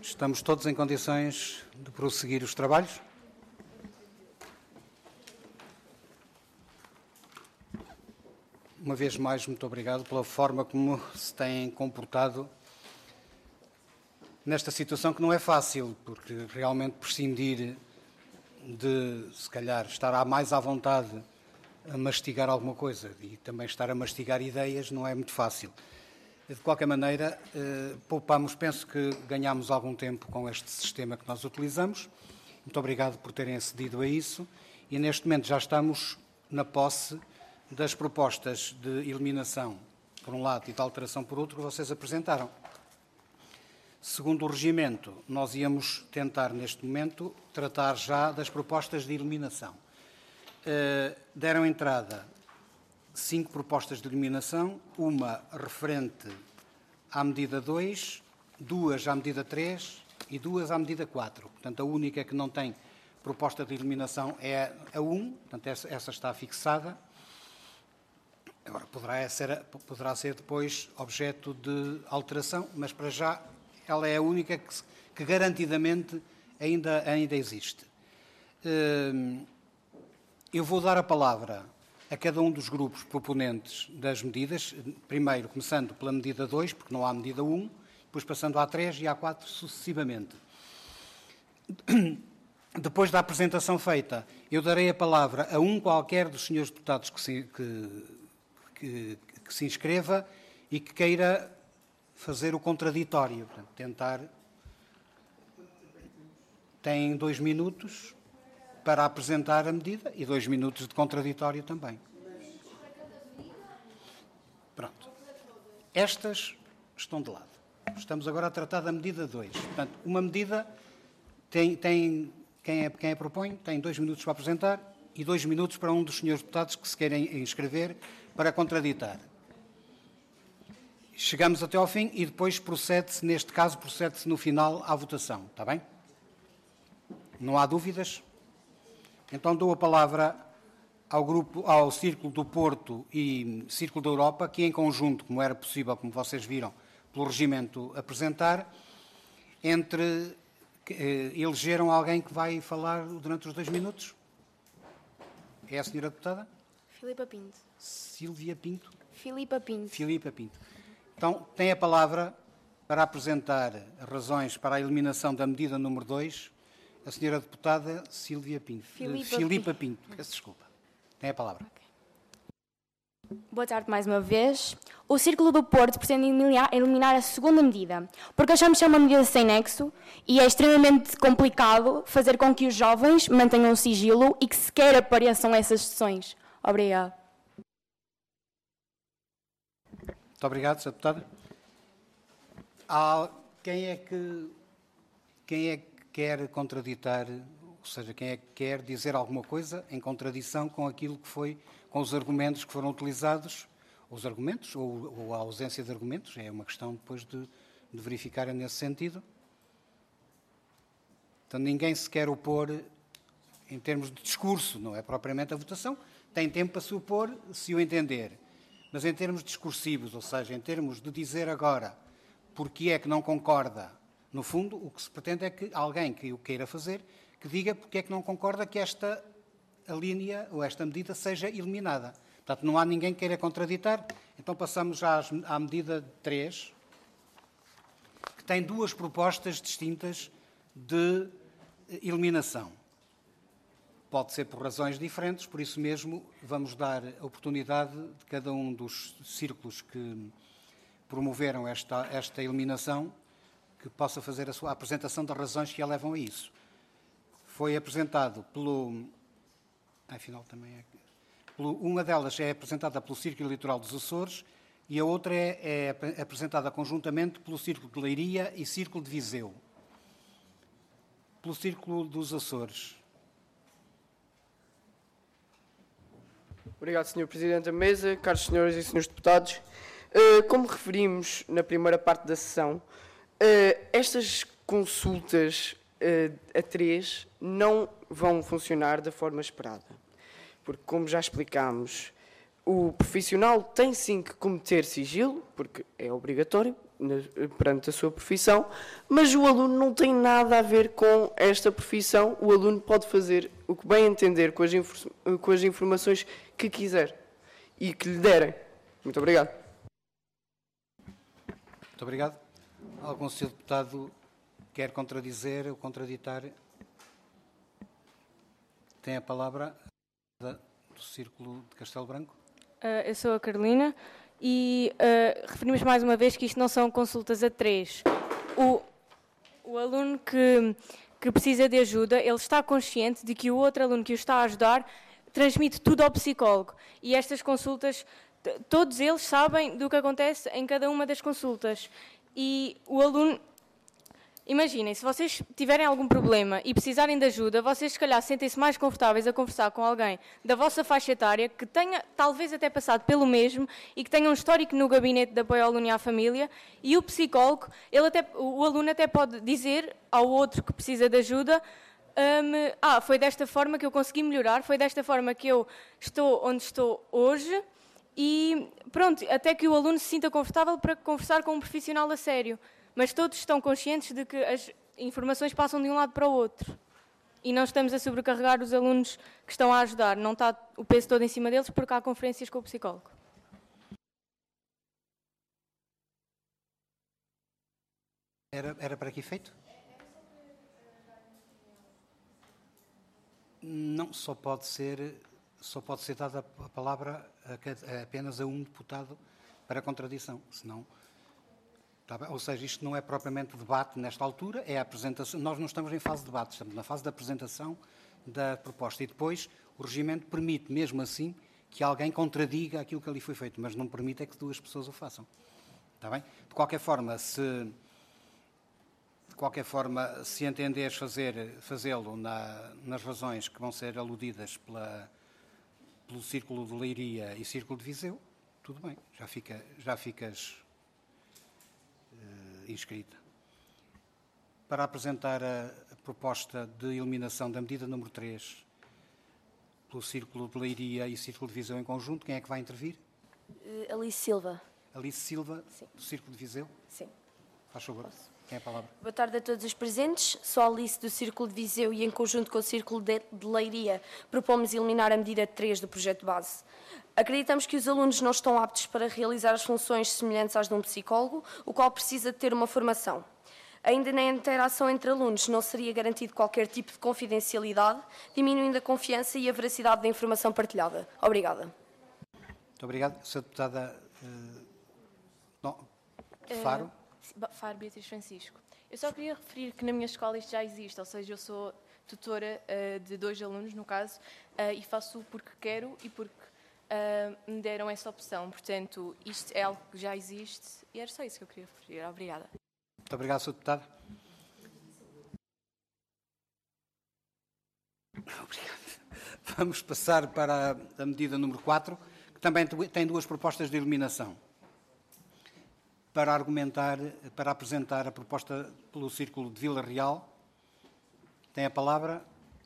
Estamos todos em condições de prosseguir os trabalhos? Uma vez mais, muito obrigado pela forma como se têm comportado nesta situação que não é fácil, porque realmente prescindir de, se calhar, estar mais à vontade a mastigar alguma coisa e também estar a mastigar ideias não é muito fácil. De qualquer maneira, poupamos, penso que ganhámos algum tempo com este sistema que nós utilizamos. Muito obrigado por terem acedido a isso. E neste momento já estamos na posse das propostas de eliminação, por um lado, e de alteração por outro, que vocês apresentaram. Segundo o regimento, nós íamos tentar, neste momento, tratar já das propostas de eliminação. Deram entrada 5 propostas de eliminação, uma referente à medida 2, 2 à medida 3 e 2 à medida 4. Portanto, a única que não tem proposta de eliminação é a 1, portanto, essa está fixada. Agora, poderá ser depois objeto de alteração, mas para já ela é a única que garantidamente ainda existe. Eu vou dar a palavra a cada um dos grupos proponentes das medidas, primeiro começando pela medida 2, porque não há medida 1, depois passando à 3 e à 4 sucessivamente. Depois da apresentação feita, eu darei a palavra a um qualquer dos senhores deputados que se inscreva e que queira fazer o contraditório, portanto, tentar. Tem 2 minutos para apresentar a medida e 2 minutos de contraditório também. Pronto. Estas estão de lado. Estamos agora a tratar da medida 2. Portanto, uma medida quem a propõe tem 2 minutos para apresentar e 2 minutos para um dos senhores deputados que se querem inscrever para contraditar. Chegamos até ao fim e depois procede-se, neste caso, procede-se no final à votação. Está bem? Não há dúvidas? Então dou a palavra ao Círculo do Porto e Círculo da Europa, que em conjunto, como era possível, como vocês viram, pelo regimento apresentar, elegeram alguém que vai falar durante os 2 minutos? É a senhora deputada? Filipa Pinto. Silvia Pinto? Filipa Pinto. Filipa Pinto. Então, tem a palavra para apresentar as razões para a eliminação da medida número 2, a senhora deputada Silvia Pinto. Filipa Pinto. Peço desculpa. Tem a palavra. Okay. Boa tarde mais uma vez. O Círculo do Porto pretende eliminar a segunda medida, porque achamos que é uma medida sem nexo e é extremamente complicado fazer com que os jovens mantenham o sigilo e que sequer apareçam essas sessões. Obrigada. Muito obrigado, Sra. Deputada. Quem é que quer contraditar, ou seja, quem é que quer dizer alguma coisa em contradição com aquilo que foi, com os argumentos que foram utilizados, os argumentos ou a ausência de argumentos, é uma questão depois de verificar nesse sentido. Então ninguém se quer opor em termos de discurso, não é propriamente a votação, tem tempo para se opor se o entender. Mas em termos discursivos, ou seja, em termos de dizer agora porque é que não concorda, no fundo, o que se pretende é que alguém que o queira fazer, que diga porque é que não concorda que esta linha ou esta medida seja eliminada. Portanto, não há ninguém que queira contraditar. Então passamos à medida 3, que tem 2 propostas distintas de eliminação. Pode ser por razões diferentes, por isso mesmo vamos dar a oportunidade de cada um dos círculos que promoveram esta eliminação que possa fazer a apresentação das razões que a levam a isso. Foi apresentado uma delas é apresentada pelo Círculo Eleitoral dos Açores e a outra é apresentada conjuntamente pelo Círculo de Leiria e Círculo de Viseu. Pelo Círculo dos Açores. Obrigado, Sr. Presidente da Mesa, caros senhores e senhores deputados. Como referimos na primeira parte da sessão, estas consultas a 3 não vão funcionar da forma esperada. Porque, como já explicámos, o profissional tem sim que cometer sigilo, porque é obrigatório, perante a sua profissão, mas o aluno não tem nada a ver com esta profissão. O aluno pode fazer o que bem entender com as informações que quiser e que lhe derem. Muito obrigado. Muito obrigado. Algum senhor deputado quer contradizer ou contraditar? Tem a palavra do Círculo de Castelo Branco. Eu sou a Carolina e referimos mais uma vez que isto não são consultas a três. O aluno que precisa de ajuda, ele está consciente de que o outro aluno que o está a ajudar transmite tudo ao psicólogo. E estas consultas, todos eles sabem do que acontece em cada uma das consultas. E o aluno... Imaginem, se vocês tiverem algum problema e precisarem de ajuda, vocês se calhar sentem-se mais confortáveis a conversar com alguém da vossa faixa etária, que tenha talvez até passado pelo mesmo e que tenha um histórico no gabinete de apoio ao aluno e à família, e o psicólogo, o aluno até pode dizer ao outro que precisa de ajuda: foi desta forma que eu consegui melhorar, foi desta forma que eu estou onde estou hoje, e pronto, até que o aluno se sinta confortável para conversar com um profissional a sério. Mas todos estão conscientes de que as informações passam de um lado para o outro. E não estamos a sobrecarregar os alunos que estão a ajudar. Não está o peso todo em cima deles porque há conferências com o psicólogo. Era para que efeito? Não, só pode ser dada a palavra apenas a um deputado para contradição, senão... Ou seja, isto não é propriamente debate nesta altura, é a apresentação. Nós não estamos em fase de debate, estamos na fase da apresentação da proposta. E depois o regimento permite, mesmo assim, que alguém contradiga aquilo que ali foi feito, mas não permite é que duas pessoas o façam. Está bem? De qualquer forma, se entenderes fazê-lo nas razões que vão ser aludidas pelo Círculo de Leiria e Círculo de Viseu, tudo bem, já ficas inscrita. Para apresentar a proposta de eliminação da medida número 3 pelo Círculo de Leiria e Círculo de Viseu em conjunto, quem é que vai intervir? Alice Silva. Alice Silva, Sim. do Círculo de Viseu? Sim. Faz favor. Posso? Quem é a palavra? Boa tarde a todos os presentes. Sou Alice do Círculo de Viseu e, em conjunto com o Círculo de Leiria, propomos eliminar a medida 3 do projeto base. Acreditamos que os alunos não estão aptos para realizar as funções semelhantes às de um psicólogo, o qual precisa de ter uma formação. Ainda na interação entre alunos não seria garantido qualquer tipo de confidencialidade, diminuindo a confiança e a veracidade da informação partilhada. Obrigada. Muito obrigado. Sra. Deputada Faro. Faro Beatriz Francisco. Eu só queria referir que na minha escola isto já existe, ou seja, eu sou tutora de 2 alunos, no caso, e faço porque quero e porque me deram essa opção. Portanto, isto é algo que já existe e era só isso que eu queria referir. Obrigada. Muito obrigado, Sr. Deputado. Obrigado. Vamos passar para a medida número 4, que também tem 2 propostas de eliminação. Para apresentar a proposta pelo Círculo de Vila Real, tem a palavra.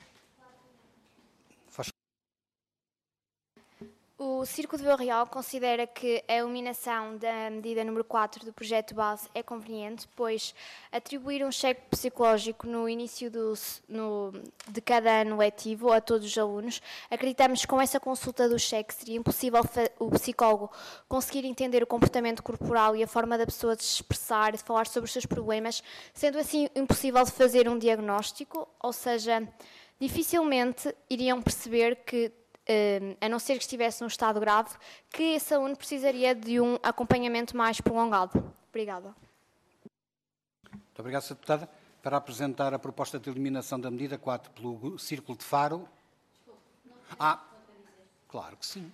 O Círculo de Vila Real considera que a eliminação da medida número 4 do projeto base é conveniente, pois atribuir um cheque psicológico no início de cada ano letivo a todos os alunos, acreditamos que com essa consulta do cheque seria impossível o psicólogo conseguir entender o comportamento corporal e a forma da pessoa de se expressar, de falar sobre os seus problemas, sendo assim impossível de fazer um diagnóstico, ou seja, dificilmente iriam perceber que, a não ser que estivesse num estado grave, que esse aluno precisaria de um acompanhamento mais prolongado. Obrigada. Muito obrigado, Sra. Deputada. Para apresentar a proposta de eliminação da medida 4 pelo Círculo de Faro. Claro que sim.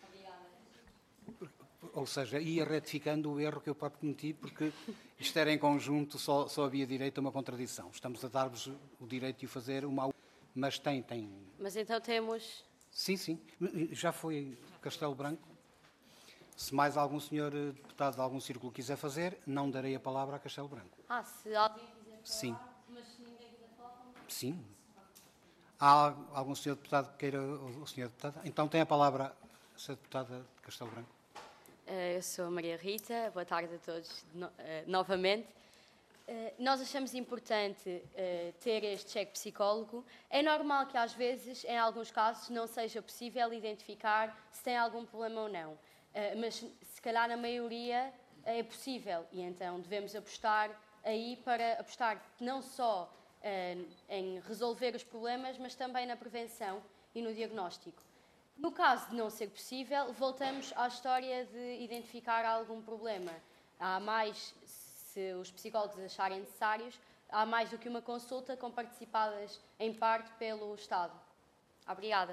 Ou seja, ia retificando o erro que eu próprio cometi, porque isto era em conjunto, só havia direito a uma contradição. Estamos a dar-vos o direito de o fazer mas tem. Mas então temos... Sim. Já foi Castelo Branco. Se mais algum senhor deputado de algum círculo quiser fazer, não darei a palavra a Castelo Branco. se alguém quiser falar, Sim. mas se ninguém quiser falar... Sim. Há algum senhor deputado que queira, o senhor deputado? Então tem a palavra a senhora deputada de Castelo Branco. Eu sou a Maria Rita, boa tarde a todos novamente. Nós achamos importante ter este cheque psicólogo. É normal que às vezes, em alguns casos, não seja possível identificar se tem algum problema ou não. Mas se calhar na maioria é possível e então devemos apostar aí para apostar não só em resolver os problemas, mas também na prevenção e no diagnóstico. No caso de não ser possível, voltamos à história de identificar algum problema. Há mais, se os psicólogos acharem necessários, há mais do que uma consulta com participadas em parte pelo Estado. Obrigada.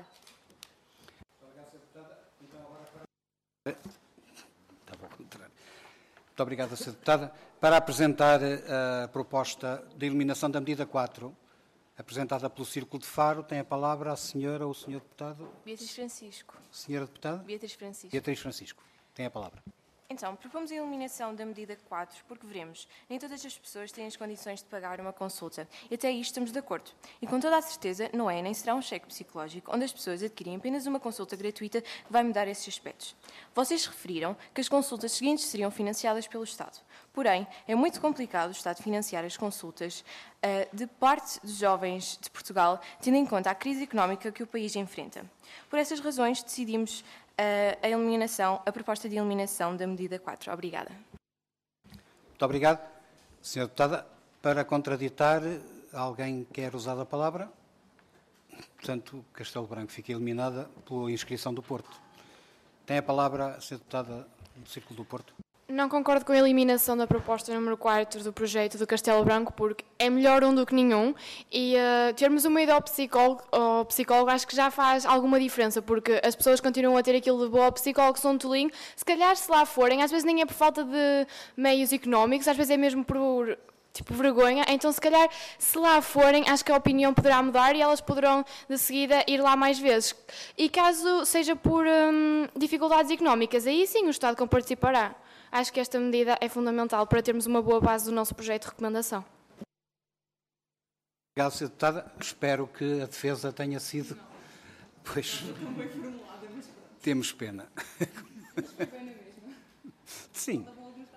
Muito obrigado, Sra. Deputada. Para apresentar a proposta de eliminação da medida 4, apresentada pelo Círculo de Faro, tem a palavra a senhora ou o senhor deputado? Beatriz Francisco. Senhora deputada? Beatriz Francisco. Beatriz Francisco. Tem a palavra. Então, propomos a eliminação da medida 4 porque veremos, nem todas as pessoas têm as condições de pagar uma consulta. E até aí estamos de acordo. E com toda a certeza, não é nem será um cheque psicológico onde as pessoas adquirem apenas uma consulta gratuita que vai mudar esses aspectos. Vocês referiram que as consultas seguintes seriam financiadas pelo Estado. Porém, é muito complicado o Estado financiar as consultas de parte dos jovens de Portugal, tendo em conta a crise económica que o país enfrenta. Por essas razões, decidimos a proposta de eliminação da medida 4. Obrigada. Muito obrigado. Senhora deputada, para contraditar, alguém quer usar a palavra? Portanto, Castelo Branco fica eliminada pela inscrição do Porto. Tem a palavra a senhora deputada do Círculo do Porto. Não concordo com a eliminação da proposta número 4 do projeto do Castelo Branco, porque é melhor um do que nenhum, e termos uma ida ao psicólogo acho que já faz alguma diferença, porque as pessoas continuam a ter aquilo de boa, psicólogo são um tolinho, se calhar se lá forem, às vezes nem é por falta de meios económicos, às vezes é mesmo por vergonha, então se calhar se lá forem, acho que a opinião poderá mudar e elas poderão de seguida ir lá mais vezes. E caso seja por dificuldades económicas, aí sim o Estado comparticipará. Acho que esta medida é fundamental para termos uma boa base do nosso projeto de recomendação. Obrigado, Sra. Deputada. Espero que a defesa tenha sido... Pois... Temos pena. Sim.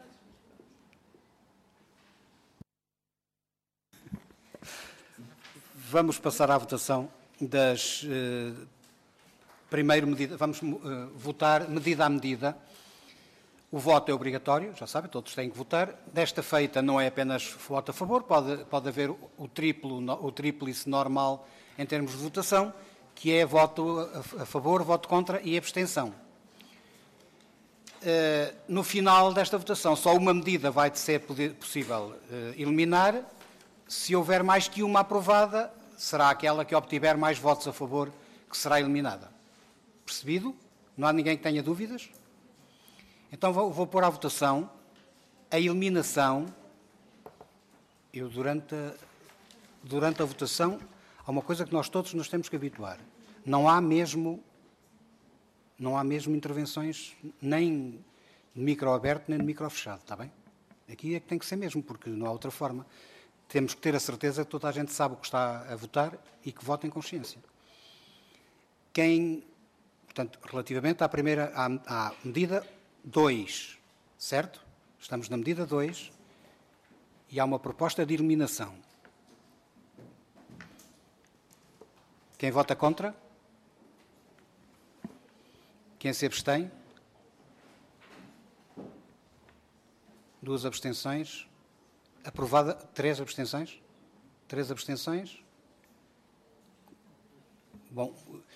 Vamos passar à votação das... Primeiro, medida, vamos votar medida a medida. O voto é obrigatório, já sabem, todos têm que votar. Desta feita não é apenas voto a favor, pode haver o tríplice normal em termos de votação, que é voto a favor, voto contra e abstenção. No final desta votação, só uma medida vai ser possível eliminar. Se houver mais que uma aprovada, será aquela que obtiver mais votos a favor que será eliminada. Percebido? Não há ninguém que tenha dúvidas? Então vou pôr à votação a eliminação. Eu, durante a votação, há uma coisa que nós todos nos temos que habituar. Não há mesmo intervenções nem de micro aberto nem de micro fechado, está bem? Aqui é que tem que ser mesmo, porque não há outra forma. Temos que ter a certeza que toda a gente sabe o que está a votar e que vota em consciência. Portanto, relativamente à medida 2, certo? Estamos na medida 2 e há uma proposta de eliminação. Quem vota contra? Quem se abstém? 2 abstenções. Aprovada. 3 abstenções? 3 abstenções? Bom,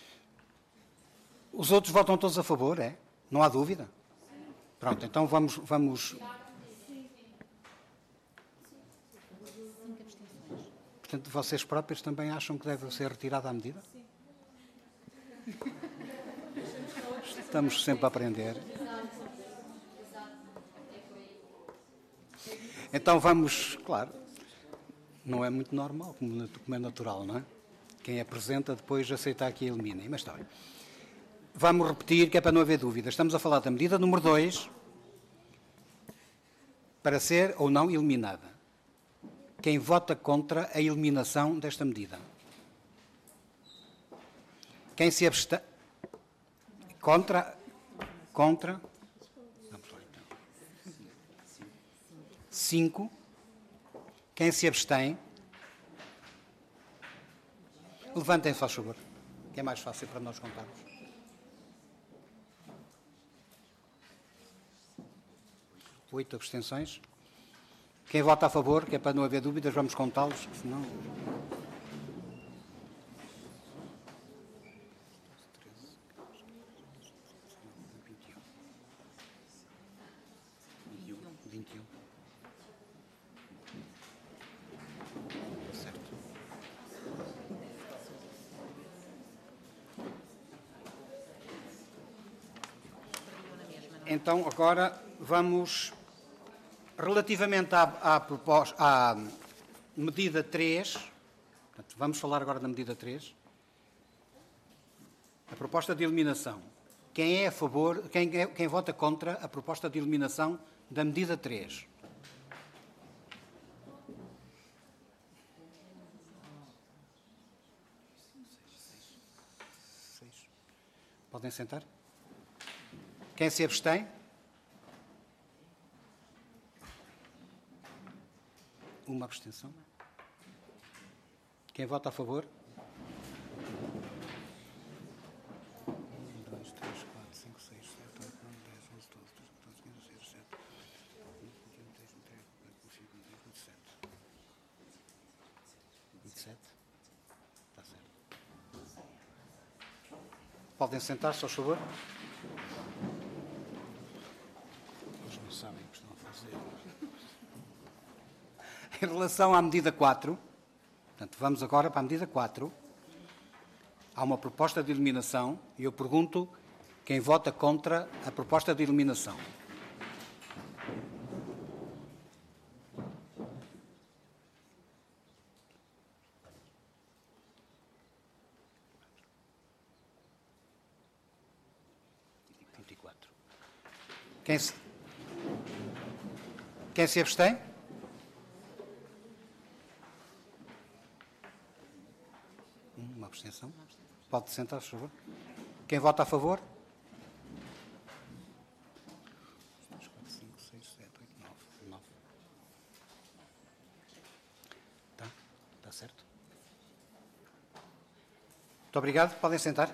os outros votam todos a favor, é? Não há dúvida? Pronto, então vamos... Portanto, vocês próprios também acham que deve ser retirada a medida? Estamos sempre a aprender. Então vamos, claro, não é muito normal, como é natural, não é? Quem apresenta depois aceita que eliminem, mas está bem. Vamos repetir, que é para não haver dúvidas. Estamos a falar da medida número 2, para ser ou não eliminada. Quem vota contra a eliminação desta medida? Quem se abstém? Contra? 5. Quem se abstém? Levantem-se, faz favor, que é mais fácil para nós contarmos. 8 abstenções. Quem vota a favor, que é para não haver dúvidas, vamos contá-los, senão... 21. Certo. Então, agora vamos, relativamente à medida 3, portanto, vamos falar agora da medida 3, a proposta de eliminação. Quem é a favor, quem vota contra a proposta de eliminação da medida 3? Podem sentar? Quem se abstém? Uma abstenção. Quem vota a favor? 1, 2, 3, 4, 5, 6, 7, 8, 9, 10, 11, 12, 13, 14, 15, 16, 17, 21, 22, 23, 24, 25, 27. 27? Está certo. Podem sentar-se, por favor. Eles não sabem o que estão a fazer. Em relação à medida 4, portanto, vamos agora para a medida 4. Há uma proposta de eliminação e eu pergunto quem vota contra a proposta de eliminação. Quem se abstém? Uma abstenção. Pode sentar, por favor. Quem vota a favor? 2, 4, 5, 6, 7, 8, 9. Está certo. Muito obrigado. Podem sentar.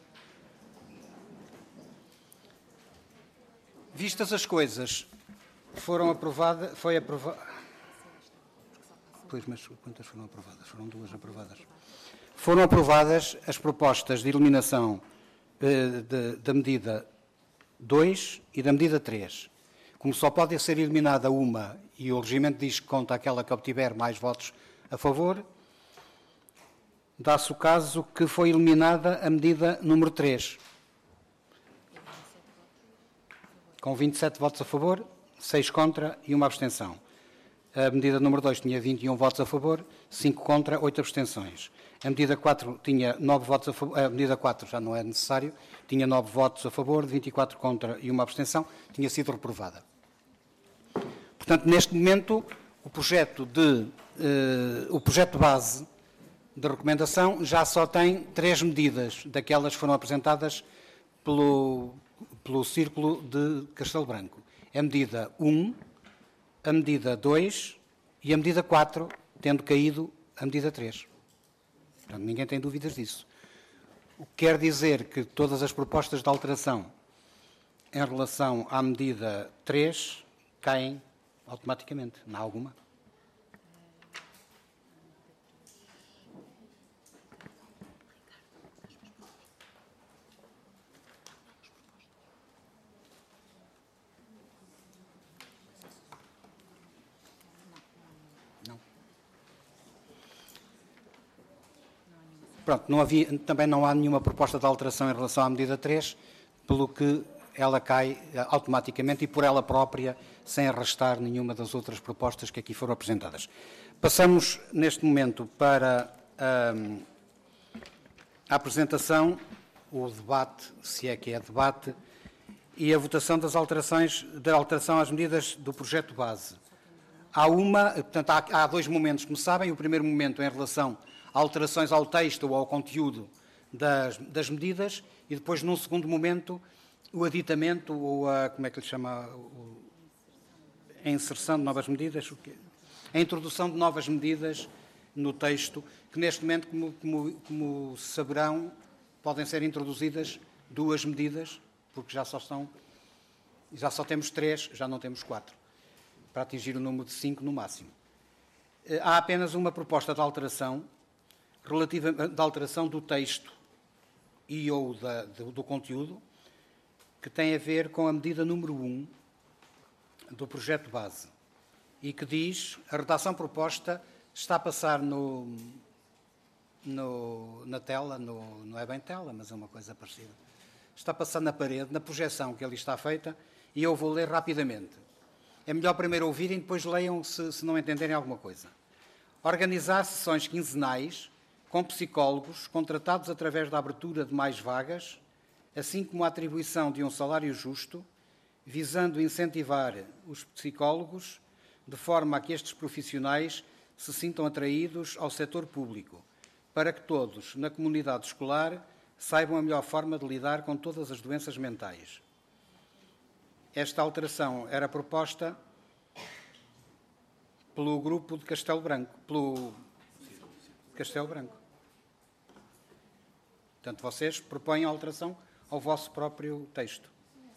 Vistas as coisas, foi aprovada. Pois, mas quantas foram aprovadas? Foram 2 aprovadas. Foram aprovadas as propostas de eliminação da medida 2 e da medida 3. Como só pode ser eliminada uma e o regimento diz que conta aquela que obtiver mais votos a favor, dá-se o caso que foi eliminada a medida número 3. Com 27 votos a favor, 6 contra e uma abstenção. A medida número 2 tinha 21 votos a favor, 5 contra, 8 abstenções. A medida 4 tinha 9 votos a favor, a medida 4 já não é necessário, tinha 9 votos a favor, 24 contra e uma abstenção, tinha sido reprovada. Portanto, neste momento, o projeto base de recomendação já só tem 3 medidas daquelas que foram apresentadas pelo Círculo de Castelo Branco. A medida 1, a medida 2 e a medida 4, tendo caído a medida 3. Portanto, ninguém tem dúvidas disso. O que quer dizer que todas as propostas de alteração em relação à medida 3 caem automaticamente. Não há alguma? Pronto, também não há nenhuma proposta de alteração em relação à medida 3, pelo que ela cai automaticamente e por ela própria, sem arrastar nenhuma das outras propostas que aqui foram apresentadas. Passamos, neste momento, para a apresentação, o debate, se é que é debate, e a votação das alterações, da alteração às medidas do projeto base. Há 2 momentos, como sabem. O primeiro momento em relação a alterações ao texto ou ao conteúdo das medidas e depois, num segundo momento, o aditamento ou como é que lhe chama? a inserção de novas medidas, a introdução de novas medidas no texto, que neste momento, como saberão, podem ser introduzidas 2 medidas, porque já só temos 3, já não temos 4, para atingir o número de 5 no máximo. Há apenas uma proposta de alteração, relativa de alteração do texto e ou do conteúdo, que tem a ver com a medida número 1 do projeto base, e que diz: a redação proposta está a passar na tela, não é bem tela, mas é uma coisa parecida. Está a passar na parede, na projeção que ali está feita, e eu vou ler rapidamente. É melhor primeiro ouvirem, depois leiam se não entenderem alguma coisa. Organizar sessões quinzenais com psicólogos contratados através da abertura de mais vagas, assim como a atribuição de um salário justo, visando incentivar os psicólogos de forma a que estes profissionais se sintam atraídos ao setor público, para que todos, na comunidade escolar, saibam a melhor forma de lidar com todas as doenças mentais. Esta alteração era proposta pelo grupo de Castelo Branco, Portanto, vocês propõem a alteração ao vosso próprio texto.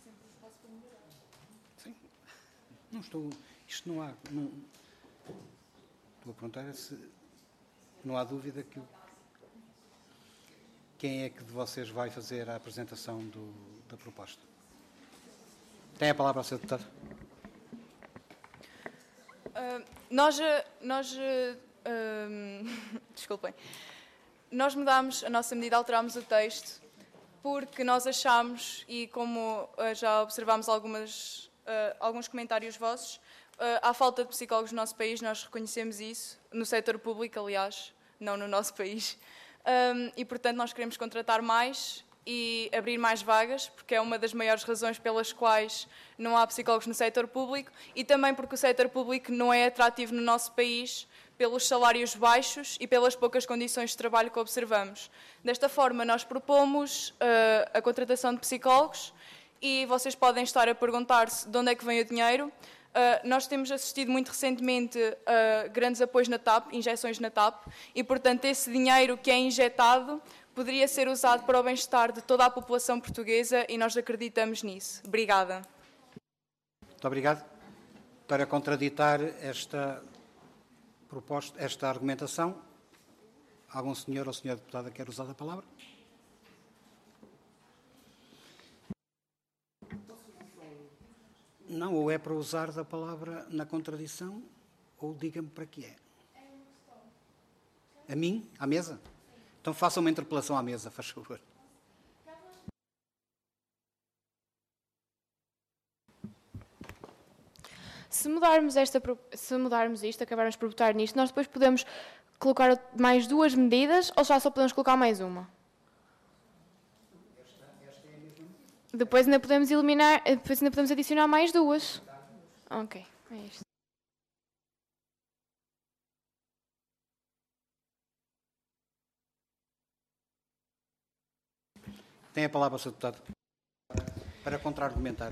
Sim. Não estou... Isto não há... Não, estou a perguntar se não há dúvida que... Quem é que de vocês vai fazer a apresentação da proposta? Tem a palavra, Sr. Deputado. Desculpem. Nós mudámos a nossa medida, alterámos o texto, porque nós achámos, e como já observámos alguns comentários vossos, há falta de psicólogos no nosso país, nós reconhecemos isso, no setor público, aliás, não no nosso país, e, portanto, nós queremos contratar mais e abrir mais vagas, porque é uma das maiores razões pelas quais não há psicólogos no setor público, e também porque o setor público não é atrativo no nosso país pelos salários baixos e pelas poucas condições de trabalho que observamos. Desta forma, nós propomos a contratação de psicólogos, e vocês podem estar a perguntar-se de onde é que vem o dinheiro. Nós temos assistido muito recentemente a grandes apoios na TAP, injeções na TAP, e, portanto, esse dinheiro que é injetado poderia ser usado para o bem-estar de toda a população portuguesa, e nós acreditamos nisso. Obrigada. Muito obrigado. Para contraditar esta proposta, esta argumentação, algum senhor ou senhora deputada quer usar a palavra? Não, ou é para usar da palavra na contradição, ou diga-me para que é. A mim? À mesa? Então faça uma interpelação à mesa, faz favor. Se mudarmos isto, acabarmos por votar nisto, nós depois podemos colocar mais 2 medidas, ou já só podemos colocar mais uma? Depois ainda podemos eliminar, depois ainda podemos adicionar mais 2. Ok, é isto. Tem a palavra, Sr. Deputado, para contra-argumentar.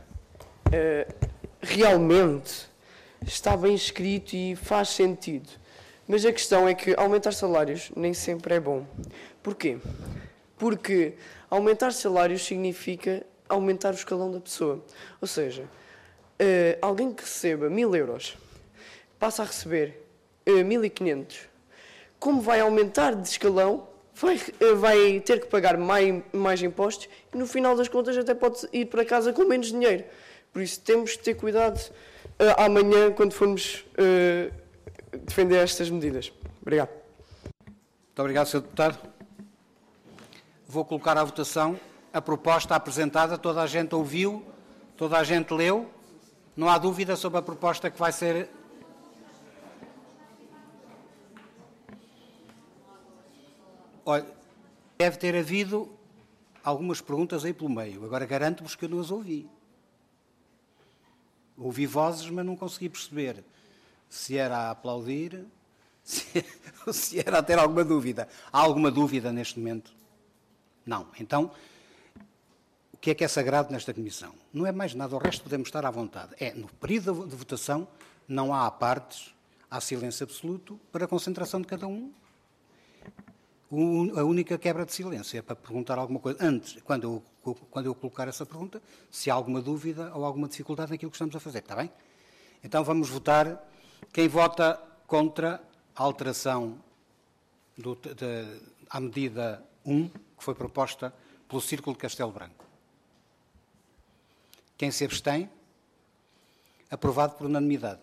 Realmente está bem escrito e faz sentido. Mas a questão é que aumentar salários nem sempre é bom. Porquê? Porque aumentar salários significa aumentar o escalão da pessoa. Ou seja, alguém que receba 1.000 euros passa a receber 1.500. Como vai aumentar de escalão, vai ter que pagar mais impostos e, no final das contas, até pode ir para casa com menos dinheiro. Por isso, temos que ter cuidado amanhã, quando formos defender estas medidas. Obrigado. Muito obrigado, Sr. Deputado. Vou colocar à votação a proposta apresentada. Toda a gente ouviu, toda a gente leu. Não há dúvida sobre a proposta que vai ser... Olha, deve ter havido algumas perguntas aí pelo meio. Agora garanto-vos que eu não as ouvi. Ouvi vozes, mas não consegui perceber se era a aplaudir, se era a ter alguma dúvida. Há alguma dúvida neste momento? Não. Então, o que é sagrado nesta comissão? Não é mais nada, o resto podemos estar à vontade. É, no período de votação, não há apartes, há silêncio absoluto para a concentração de cada um. A única quebra de silêncio é para perguntar alguma coisa. Antes, quando eu colocar essa pergunta, se há alguma dúvida ou alguma dificuldade naquilo que estamos a fazer, está bem? Então vamos votar. Quem vota contra a alteração à medida 1, que foi proposta pelo Círculo de Castelo Branco? Quem se abstém? Aprovado por unanimidade.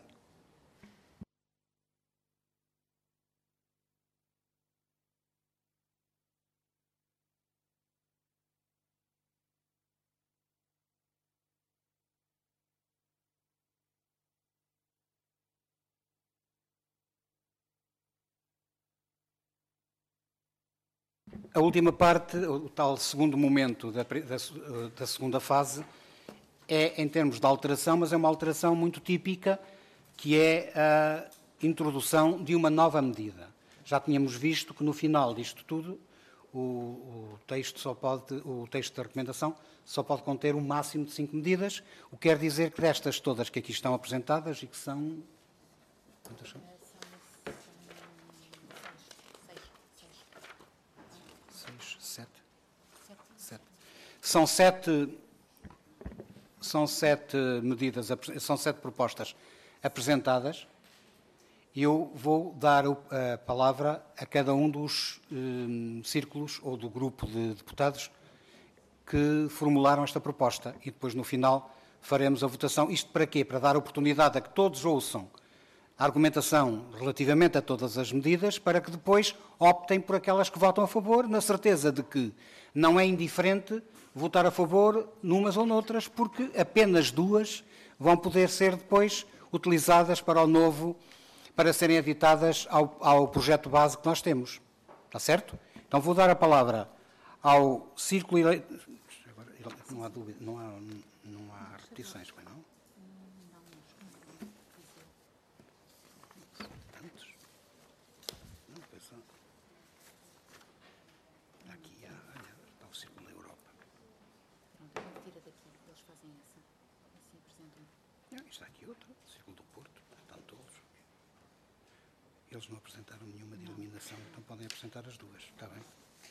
A última parte, o tal segundo momento da segunda fase, é em termos de alteração, mas é uma alteração muito típica, que é a introdução de uma nova medida. Já tínhamos visto que no final disto tudo, o texto da recomendação só pode conter um máximo de 5 medidas, o que quer dizer que destas todas que aqui estão apresentadas e que são... Quantas são? 7 propostas apresentadas. Eu vou dar a palavra a cada um dos círculos ou do grupo de deputados que formularam esta proposta e depois, no final, faremos a votação. Isto para quê? Para dar oportunidade a que todos ouçam a argumentação relativamente a todas as medidas, para que depois optem por aquelas que votam a favor, na certeza de que não é indiferente votar a favor numas ou noutras, porque apenas 2 vão poder ser depois utilizadas para serem aditadas ao projeto base que nós temos. Está certo? Então vou dar a palavra ao Círculo Eleitoral. Não há dúvida, não há repetições, pois não? Está aqui outro, Círculo do Porto, estão todos. Eles não apresentaram nenhuma de eliminação, então podem apresentar as 2, está bem?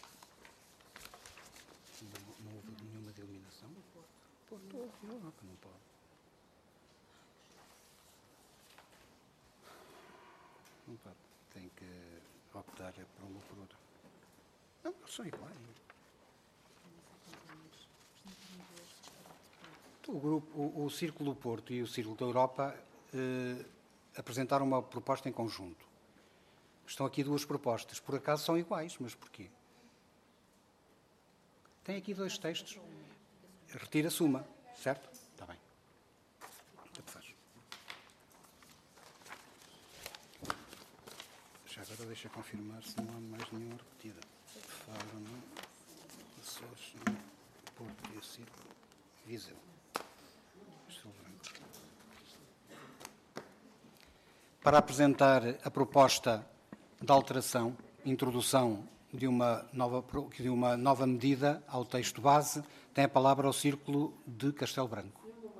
Não houve nenhuma de eliminação? Porto houve, não pode. Não pode, tem que optar por uma ou por outra. Não, eles são iguais. O Círculo do Porto e o Círculo da Europa apresentaram uma proposta em conjunto. Estão aqui 2 propostas. Por acaso são iguais, mas porquê? Tem aqui 2 textos. Retira-se uma, certo? Está bem. Tanto faz. Já agora deixa confirmar se não há mais nenhuma repetida. Faro, não. Açores, não. Porto e o Círculo. Viseu. Para apresentar a proposta de alteração, introdução de uma nova medida ao texto base, tem a palavra ao Círculo de Castelo Branco.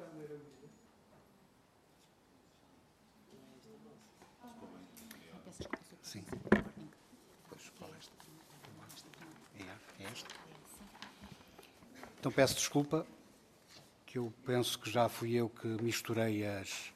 Sim. Pois, qual é esta? É esta? Então peço desculpa, que eu penso que já fui eu que misturei as...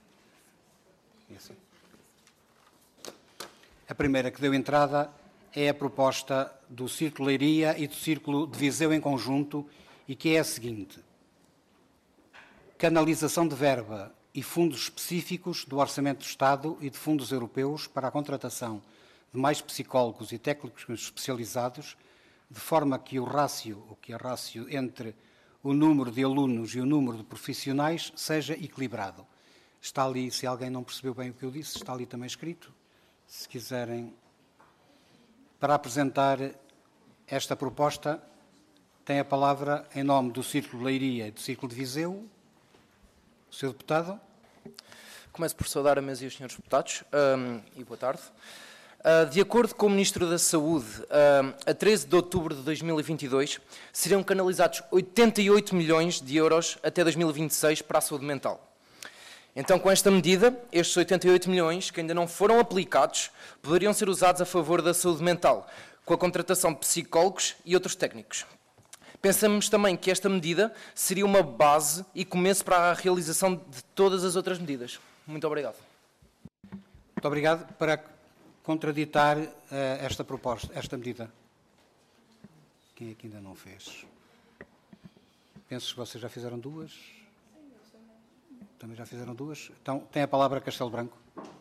A primeira que deu entrada é a proposta do Círculo de Leiria e do Círculo de Viseu em conjunto, e que é a seguinte: canalização de verba e fundos específicos do Orçamento do Estado e de fundos europeus para a contratação de mais psicólogos e técnicos especializados, de forma que a rácio entre o número de alunos e o número de profissionais seja equilibrado. Está ali, se alguém não percebeu bem o que eu disse, está ali também escrito. Se quiserem, para apresentar esta proposta, tem a palavra, em nome do Círculo de Leiria e do Círculo de Viseu, o Sr. Deputado. Começo por saudar a mesa e os senhores deputados, e boa tarde. De acordo com o Ministro da Saúde, a 13 de outubro de 2022, seriam canalizados 88 milhões de euros até 2026 para a saúde mental. Então, com esta medida, estes 88 milhões, que ainda não foram aplicados, poderiam ser usados a favor da saúde mental, com a contratação de psicólogos e outros técnicos. Pensamos também que esta medida seria uma base e começo para a realização de todas as outras medidas. Muito obrigado. Muito obrigado. Para contraditar esta proposta, esta medida. Quem é que ainda não fez? Penso que vocês já fizeram duas. Também já fizeram duas. Então, tem a palavra Castelo Branco.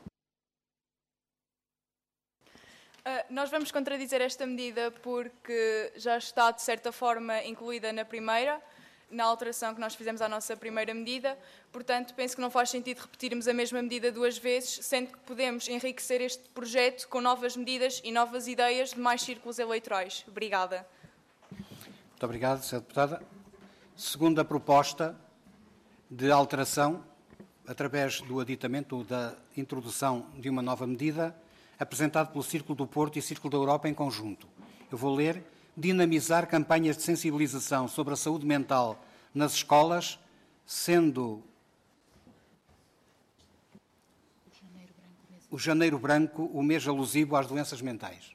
Nós vamos contradizer esta medida porque já está, de certa forma, incluída na alteração que nós fizemos à nossa primeira medida. Portanto, penso que não faz sentido repetirmos a mesma medida duas vezes, sendo que podemos enriquecer este projeto com novas medidas e novas ideias de mais círculos eleitorais. Obrigada. Muito obrigado, Sra. Deputada. Segunda proposta de alteração, através do aditamento ou da introdução de uma nova medida, apresentado pelo Círculo do Porto e Círculo da Europa em conjunto. Eu vou ler: dinamizar campanhas de sensibilização sobre a saúde mental nas escolas, sendo o Janeiro Branco o mês alusivo às doenças mentais.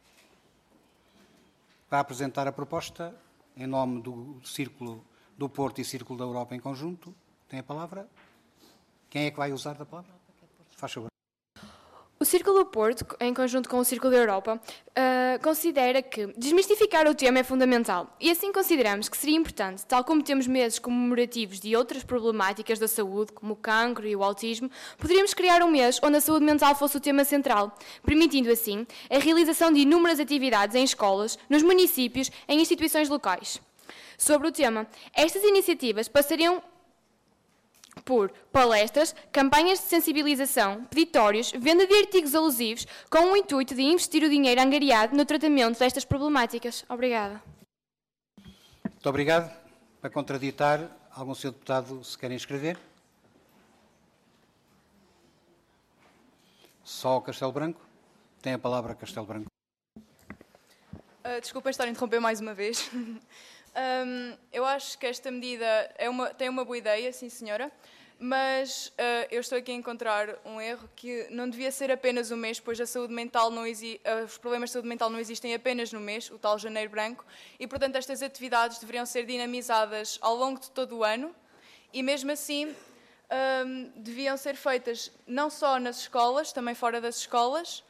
Para apresentar a proposta, em nome do Círculo do Porto e Círculo da Europa em conjunto, tem a palavra. Quem é que vai usar da palavra? Faz favor. O Círculo do Porto, em conjunto com o Círculo da Europa, considera que desmistificar o tema é fundamental e assim consideramos que seria importante, tal como temos meses comemorativos de outras problemáticas da saúde, como o cancro e o autismo, poderíamos criar um mês onde a saúde mental fosse o tema central, permitindo assim a realização de inúmeras atividades em escolas, nos municípios, em instituições locais. Sobre o tema, estas iniciativas passariam por palestras, campanhas de sensibilização, peditórios, venda de artigos alusivos, com o intuito de investir o dinheiro angariado no tratamento destas problemáticas. Obrigada. Muito obrigado. Para contraditar, algum senhor deputado se quer inscrever? Só o Castelo Branco? Tem a palavra Castelo Branco. Desculpem estar a interromper mais uma vez. Eu acho que esta medida tem uma boa ideia, sim senhora, mas eu estou aqui a encontrar um erro que não devia ser apenas um mês, pois a saúde mental os problemas de saúde mental não existem apenas no mês, o tal Janeiro Branco, e portanto estas atividades deveriam ser dinamizadas ao longo de todo o ano e mesmo assim deviam ser feitas não só nas escolas, também fora das escolas.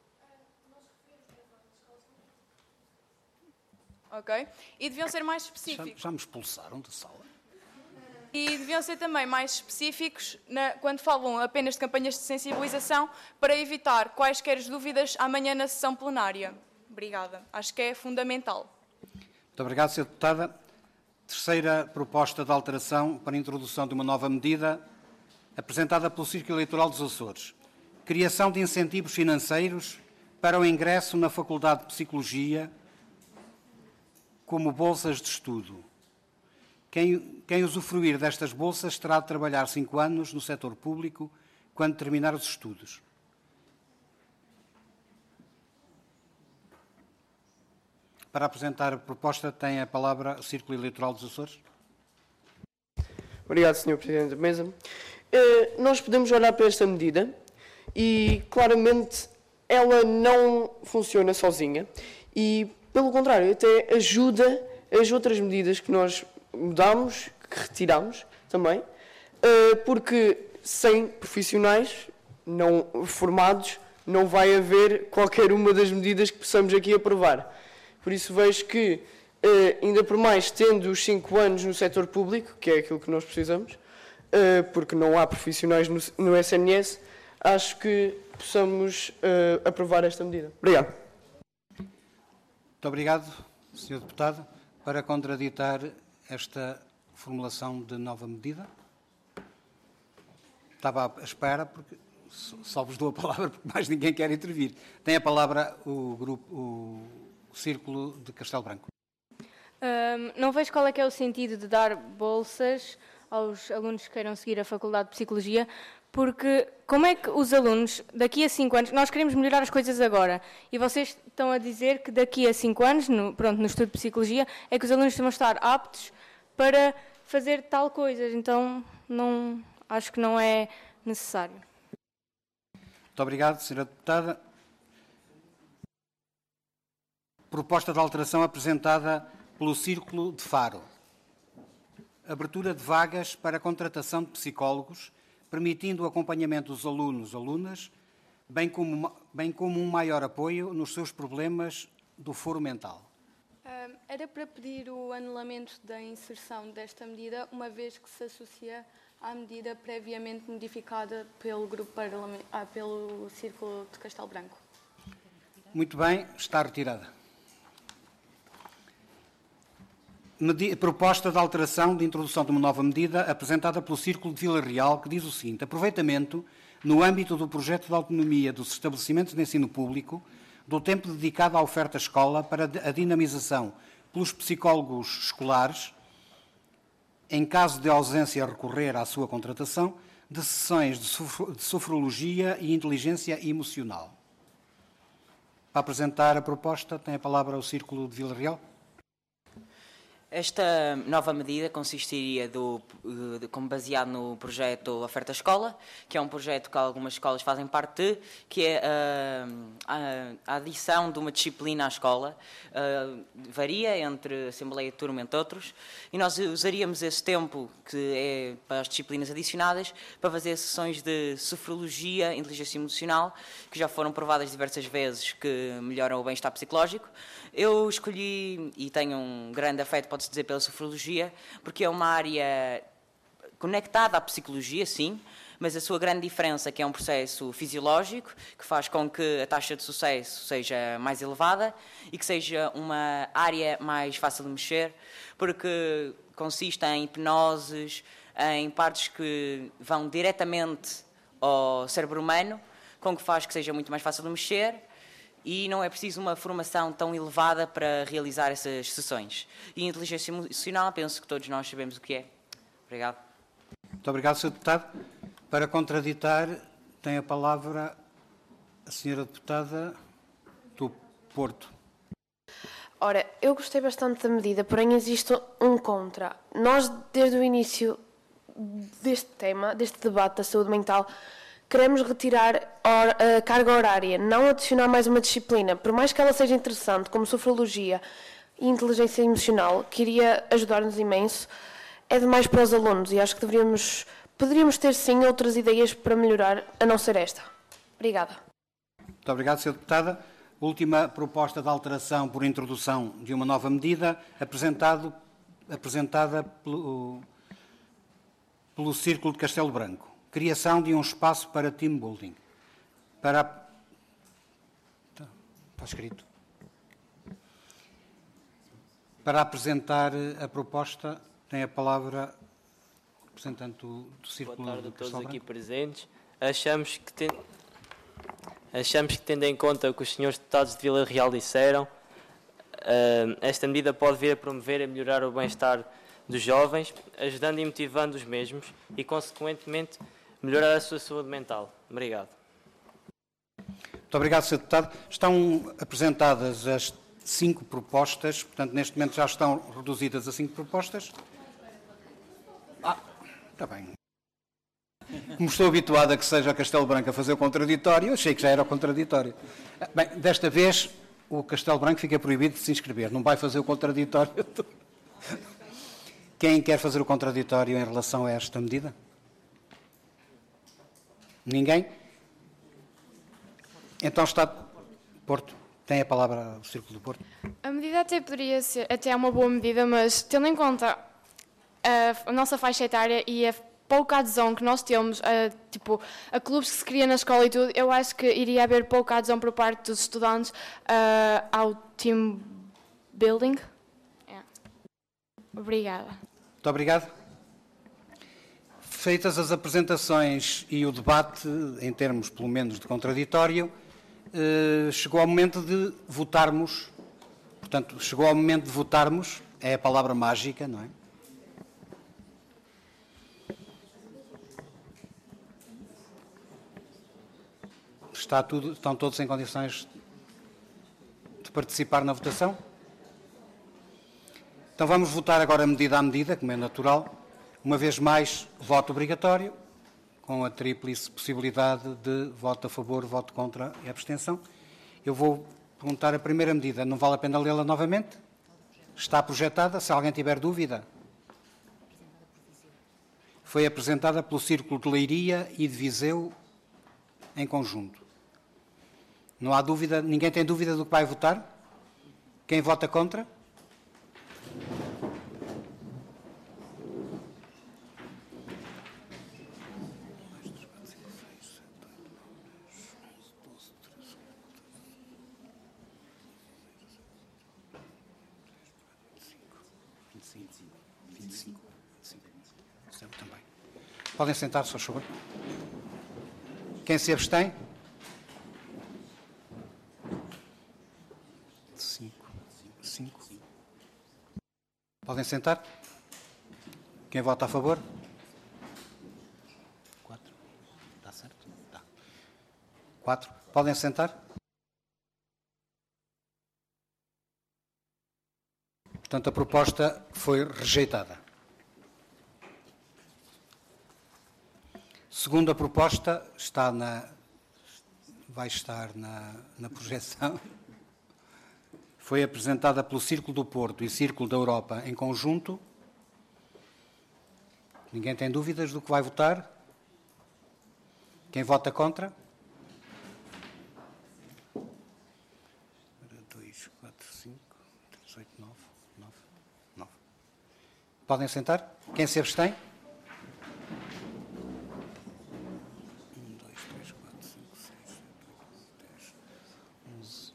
Ok? E deviam ser mais específicos. Já me expulsaram da sala? E deviam ser também mais específicos quando falam apenas de campanhas de sensibilização para evitar quaisquer dúvidas amanhã na sessão plenária. Obrigada. Acho que é fundamental. Muito obrigado, Sra. Deputada. Terceira proposta de alteração para a introdução de uma nova medida apresentada pelo Círculo Eleitoral dos Açores. Criação de incentivos financeiros para o ingresso na Faculdade de Psicologia como bolsas de estudo. Quem usufruir destas bolsas terá de trabalhar 5 anos no setor público quando terminar os estudos. Para apresentar a proposta, tem a palavra o Círculo Eleitoral dos Açores. Obrigado, Sr. Presidente da Mesa. Nós podemos olhar para esta medida e, claramente, ela não funciona sozinha e, pelo contrário, até ajuda as outras medidas que nós mudamos, que retiramos também, porque sem profissionais não formados não vai haver qualquer uma das medidas que possamos aqui aprovar. Por isso vejo que, ainda por mais tendo os 5 anos no setor público, que é aquilo que nós precisamos, porque não há profissionais no SNS, acho que possamos aprovar esta medida. Obrigado. Muito obrigado, Sr. Deputado. Para contraditar esta formulação de nova medida? Estava à espera, porque só vos dou a palavra porque mais ninguém quer intervir. Tem a palavra o Círculo de Castelo Branco. Não vejo qual é que é o sentido de dar bolsas aos alunos que queiram seguir a Faculdade de Psicologia, Porque como é que os alunos, daqui a 5 anos, nós queremos melhorar as coisas agora, e vocês estão a dizer que daqui a 5 anos, no estudo de psicologia, é que os alunos vão estar aptos para fazer tal coisa. Então, acho que não é necessário. Muito obrigado, Sra. Deputada. Proposta de alteração apresentada pelo Círculo de Faro. Abertura de vagas para a contratação de psicólogos, permitindo o acompanhamento dos alunos/alunas, bem como um maior apoio nos seus problemas do foro mental. Era para pedir o anulamento da inserção desta medida, uma vez que se associa à medida previamente modificada pelo pelo Círculo de Castelo Branco. Muito bem, está retirada. Proposta de alteração de introdução de uma nova medida apresentada pelo Círculo de Vila Real, que diz o seguinte: aproveitamento, no âmbito do projeto de autonomia dos estabelecimentos de ensino público, do tempo dedicado à oferta escola para a dinamização pelos psicólogos escolares, em caso de ausência recorrer à sua contratação, de sessões de sofrologia e inteligência emocional. Para apresentar a proposta, tem a palavra o Círculo de Vila Real. Esta nova medida consistiria como baseado no projeto Oferta Escola, que é um projeto que algumas escolas fazem parte de, que é a adição de uma disciplina à escola, varia entre Assembleia de Turma, entre outros, e nós usaríamos esse tempo, que é para as disciplinas adicionadas, para fazer sessões de sofrologia, inteligência emocional, que já foram provadas diversas vezes que melhoram o bem-estar psicológico. Eu escolhi, e tenho um grande afeto, pode-se dizer, pela sofrologia, porque é uma área conectada à psicologia, sim, mas a sua grande diferença é que é um processo fisiológico, que faz com que a taxa de sucesso seja mais elevada e que seja uma área mais fácil de mexer, porque consiste em hipnoses, em partes que vão diretamente ao cérebro humano, com que faz que seja muito mais fácil de mexer, e não é preciso uma formação tão elevada para realizar essas sessões. E inteligência emocional, penso que todos nós sabemos o que é. Obrigado. Muito obrigado, Sr. Deputado. Para contraditar, tem a palavra a Sra. Deputada do Porto. Ora, eu gostei bastante da medida, porém existe um contra. Nós, desde o início deste tema, deste debate da saúde mental, queremos retirar a carga horária, não adicionar mais uma disciplina, por mais que ela seja interessante, como sofrologia e inteligência emocional, que iria ajudar-nos imenso, é demais para os alunos e acho que poderíamos ter sim outras ideias para melhorar, a não ser esta. Obrigada. Muito obrigado, Sra. Deputada. Última proposta de alteração por introdução de uma nova medida, apresentada pelo Círculo de Castelo Branco. Criação de um espaço para team building. Está escrito. Para apresentar a proposta, tem a palavra o representante do Círculo Boa tarde de a todos Castelo aqui Branco. presentes. Achamos que, tendo em conta o que os senhores deputados de Vila Real disseram, esta medida pode vir a promover e melhorar o bem-estar dos jovens, ajudando e motivando os mesmos e, consequentemente, melhorar a sua saúde mental. Obrigado. Muito obrigado, Sr. Deputado. Estão apresentadas as 5 propostas, portanto, neste momento já estão reduzidas a 5 propostas. Está bem. Como estou habituado a que seja a Castelo Branco a fazer o contraditório, achei que já era o contraditório. Bem, desta vez o Castelo Branco fica proibido de se inscrever, não vai fazer o contraditório. Quem quer fazer o contraditório em relação a esta medida? Ninguém? Então está Porto. Tem a palavra o Círculo do Porto. A medida até poderia ser, até é uma boa medida, mas tendo em conta a nossa faixa etária e a pouca adesão que nós temos a clubes que se cria na escola e tudo, eu acho que iria haver pouca adesão por parte dos estudantes ao team building. Obrigada. Muito obrigado. Feitas as apresentações e o debate, em termos, pelo menos, de contraditório, chegou ao momento de votarmos. Portanto, chegou ao momento de votarmos, é a palavra mágica, não é? Estão todos em condições de participar na votação? Então vamos votar agora medida a medida, como é natural. Uma vez mais, voto obrigatório, com a tríplice possibilidade de voto a favor, voto contra e abstenção. Eu vou perguntar a primeira medida. Não vale a pena lê-la novamente? Está projetada? Se alguém tiver dúvida. Foi apresentada pelo Círculo de Leiria e de Viseu em conjunto. Não há dúvida? Ninguém tem dúvida do que vai votar? Quem vota contra? Também. Podem sentar-se, por favor. Quem se abstém? 5. Podem sentar. Quem vota a favor? 4. Está certo? Está. 4. Podem sentar. Portanto, a proposta foi rejeitada. Segunda proposta vai estar na projeção. Foi apresentada pelo Círculo do Porto e Círculo da Europa em conjunto. Ninguém tem dúvidas do que vai votar? Quem vota contra? 2, 4, 5, 3, 8, 9. Podem sentar? Quem se abstém? 1, 2, 3, 4, 5, 6, 7, 8, 10,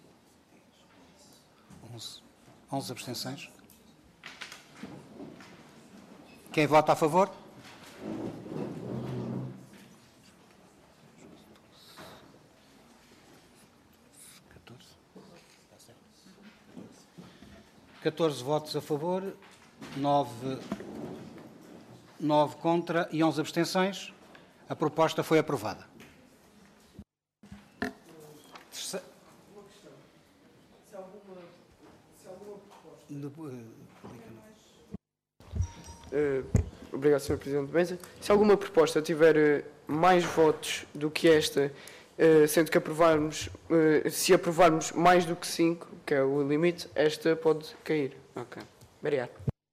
11 abstenções. Quem vota a favor? 14 votos a favor, 9 contra e 11 abstenções. A proposta foi aprovada. Obrigado, Sr. Presidente de Mesa. Se alguma proposta tiver mais votos do que esta, sendo que se aprovarmos mais do que 5, que é o limite, esta pode cair. Ok. Obrigado.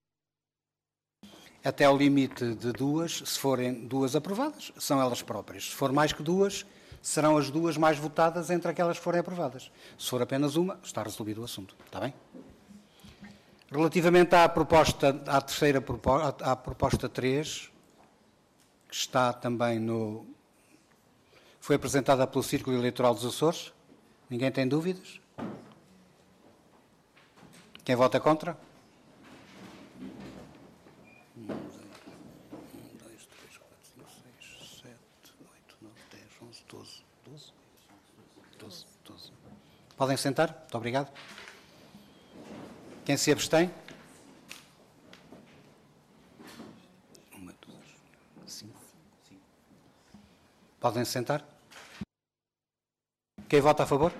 Até ao limite de 2, se forem 2 aprovadas, são elas próprias. Se for mais que 2, serão as 2 mais votadas entre aquelas que forem aprovadas. Se for apenas uma, está resolvido o assunto. Está bem? Relativamente à proposta 3, que está também foi apresentada pelo Círculo Eleitoral dos Açores. Ninguém tem dúvidas? Quem vota contra? 1, 2, 3, 4, 5, 6, 7, 8, 9, 10, 11, 12. Podem sentar? Muito obrigado. Quem se abstém? 1, 2, 5. Podem sentar? Quem vota a favor?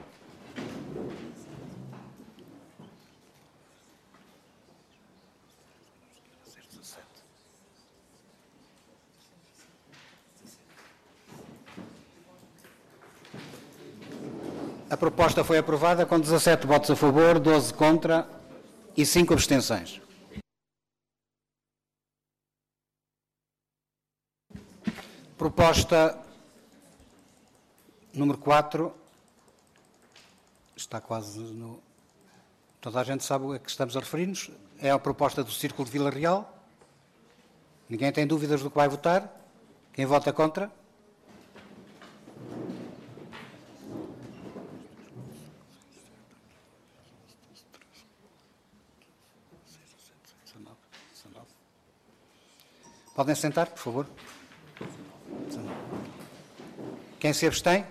A proposta foi aprovada com 17 votos a favor, 12 contra e 5 abstenções. Proposta número 4 está quase no... Toda a gente sabe a que estamos a referir-nos. É a proposta do Círculo de Vila Real. Ninguém tem dúvidas do que vai votar? Quem vota contra? Podem sentar, por favor. Quem se abstém?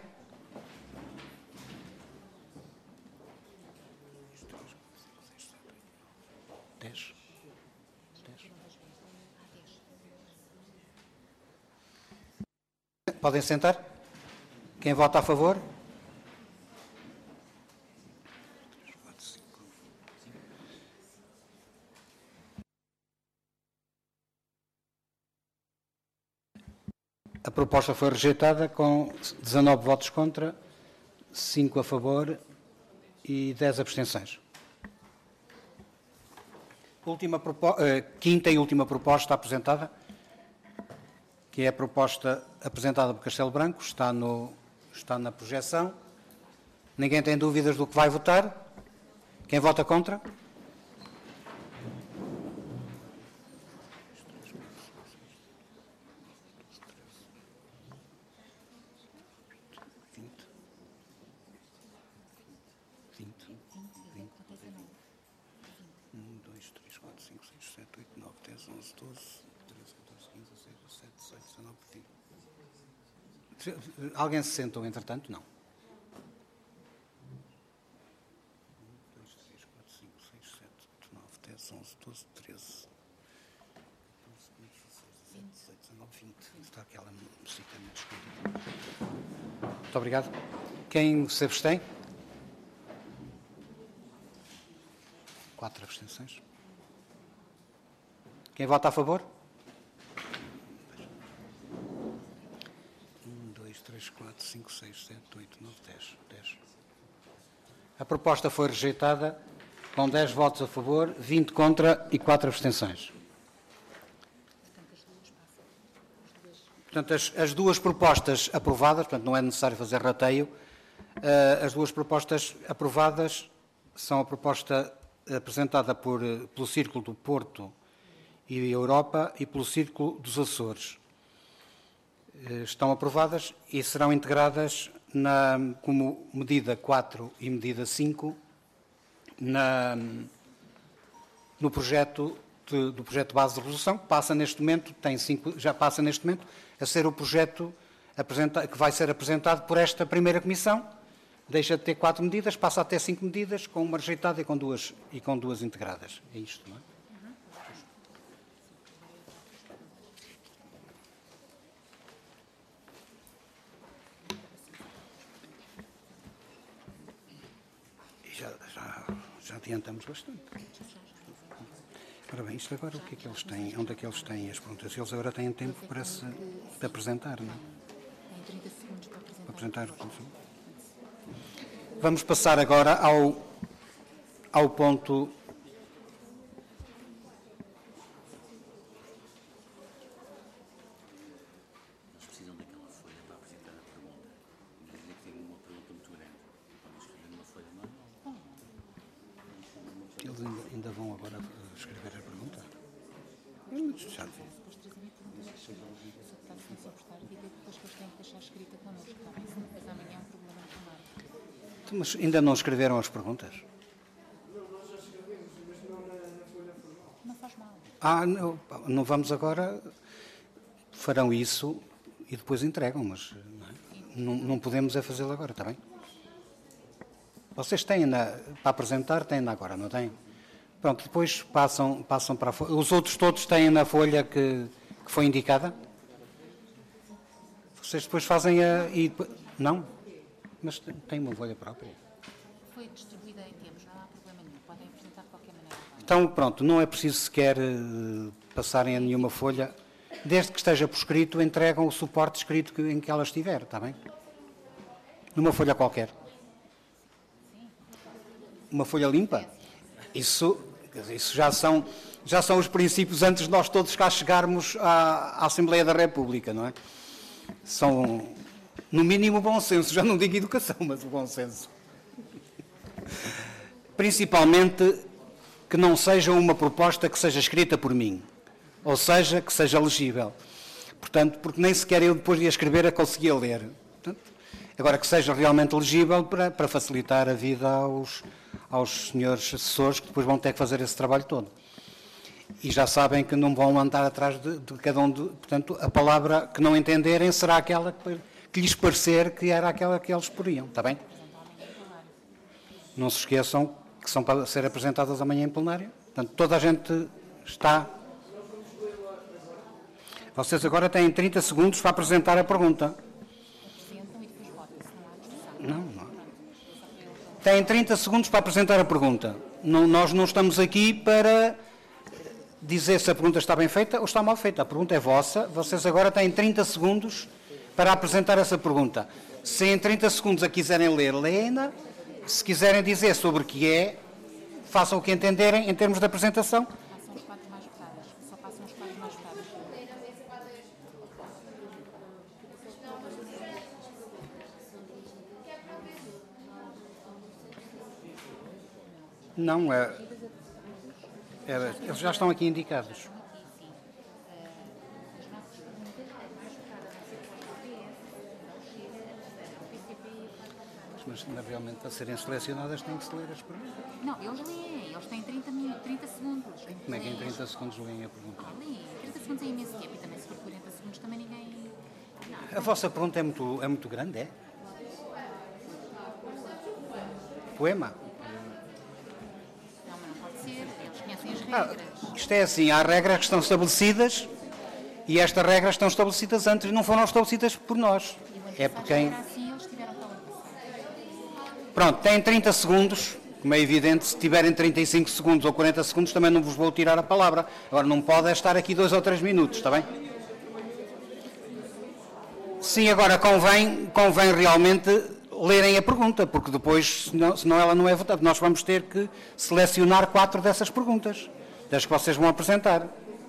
10. Podem sentar. Quem vota a favor? A proposta foi rejeitada com 19 votos contra, 5 a favor e 10 abstenções. Quinta e última proposta apresentada, que é a proposta apresentada por Castelo Branco, está na projeção. Ninguém tem dúvidas do que vai votar? Quem vota contra? Alguém se sentou, entretanto? Não. 1, 2, 3, 4, 5, 6, 7, 8, 9, 10, 11, 12, 13, 14, 15, 16, 17, 19, 20. Está aquela música muito escondida. Muito obrigado. Quem se abstém? 4 abstenções. Quem vota a favor? 3, 4, 5, 6, 7, 8, 9, 10. A proposta foi rejeitada com 10 votos a favor, 20 contra e 4 abstenções. Portanto, as duas propostas aprovadas, portanto, não é necessário fazer rateio, as duas propostas aprovadas são a proposta apresentada pelo Círculo do Porto e Europa e pelo Círculo dos Açores. Estão aprovadas e serão integradas como medida 4 e medida 5 no projeto do projeto base de resolução, que passa neste momento, já passa neste momento a ser o projeto que vai ser apresentado por esta primeira comissão. Deixa de ter 4 medidas, passa a ter 5 medidas, com uma rejeitada e com duas integradas. É isto, não é? Já adiantamos bastante. Ora bem, isto agora o que é que eles têm? Onde é que eles têm as perguntas? Eles agora têm tempo para se apresentar, não é? Tem 30 segundos para apresentar. Vamos passar agora ao ponto... Eles ainda vão agora escrever a pergunta? Já vi. Mas ainda não escreveram as perguntas? Não faz mal. Não vamos agora... Farão isso e depois entregam, mas não podemos fazê-lo agora, está bem? Vocês têm para apresentar, têm agora, não têm? Pronto, depois passam para a folha. Os outros todos têm na folha que foi indicada? Vocês depois fazem não? Mas tem uma folha própria. Foi distribuída em tempos, não há problema nenhum. Podem apresentar de qualquer maneira. Então, pronto, não é preciso sequer passarem a nenhuma folha. Desde que esteja por escrito, entregam o suporte escrito em que ela estiver, está bem? Numa folha qualquer. Uma folha limpa? Isso já são os princípios antes de nós todos cá chegarmos à Assembleia da República, não é? São, no mínimo, o bom senso. Já não digo educação, mas o bom senso. Principalmente que não seja uma proposta que seja escrita por mim. Ou seja, que seja legível. Portanto, porque nem sequer eu, depois de a escrever, a conseguia ler. Portanto, agora, que seja realmente legível para facilitar a vida aos senhores assessores, que depois vão ter que fazer esse trabalho todo. E já sabem que não vão andar atrás de cada um. Portanto, a palavra que não entenderem será aquela que lhes parecer que era aquela que eles poriam. Está bem? Não se esqueçam que são para ser apresentadas amanhã em plenário. Portanto, toda a gente está... Vocês agora têm 30 segundos para apresentar a pergunta. Não. Têm 30 segundos para apresentar a pergunta. Nós não estamos aqui para dizer se a pergunta está bem feita ou está mal feita. A pergunta é vossa. Vocês agora têm 30 segundos para apresentar essa pergunta. Se em 30 segundos a quiserem ler, leem-na. Se quiserem dizer sobre o que é, façam o que entenderem em termos de apresentação. Passam os quadros mais votadas. Só passam os quadros mais votadas. Não, eles já estão aqui indicados. Mas realmente para serem selecionadas têm que se ler as perguntas. Não, eles leem. Eles têm 30 segundos. Como é que em 30 segundos leem a pergunta? Leem. 30 segundos é imenso tempo. E também se for 40 segundos também ninguém... Não. A vossa pergunta é muito grande, é? Poema? Não, mas não pode ser. Eles conhecem as regras. Isto é assim, há regras que estão estabelecidas e estas regras estão estabelecidas antes, não foram estabelecidas por nós. É por quem... Assim, eles tiveram para passar. Pronto, têm 30 segundos, como é evidente, se tiverem 35 segundos ou 40 segundos também não vos vou tirar a palavra. Agora não pode estar aqui 2 ou 3 minutos, está bem? Sim, agora convém realmente lerem a pergunta, porque depois, senão ela não é votada. Nós vamos ter que selecionar 4 dessas perguntas, das que vocês vão apresentar.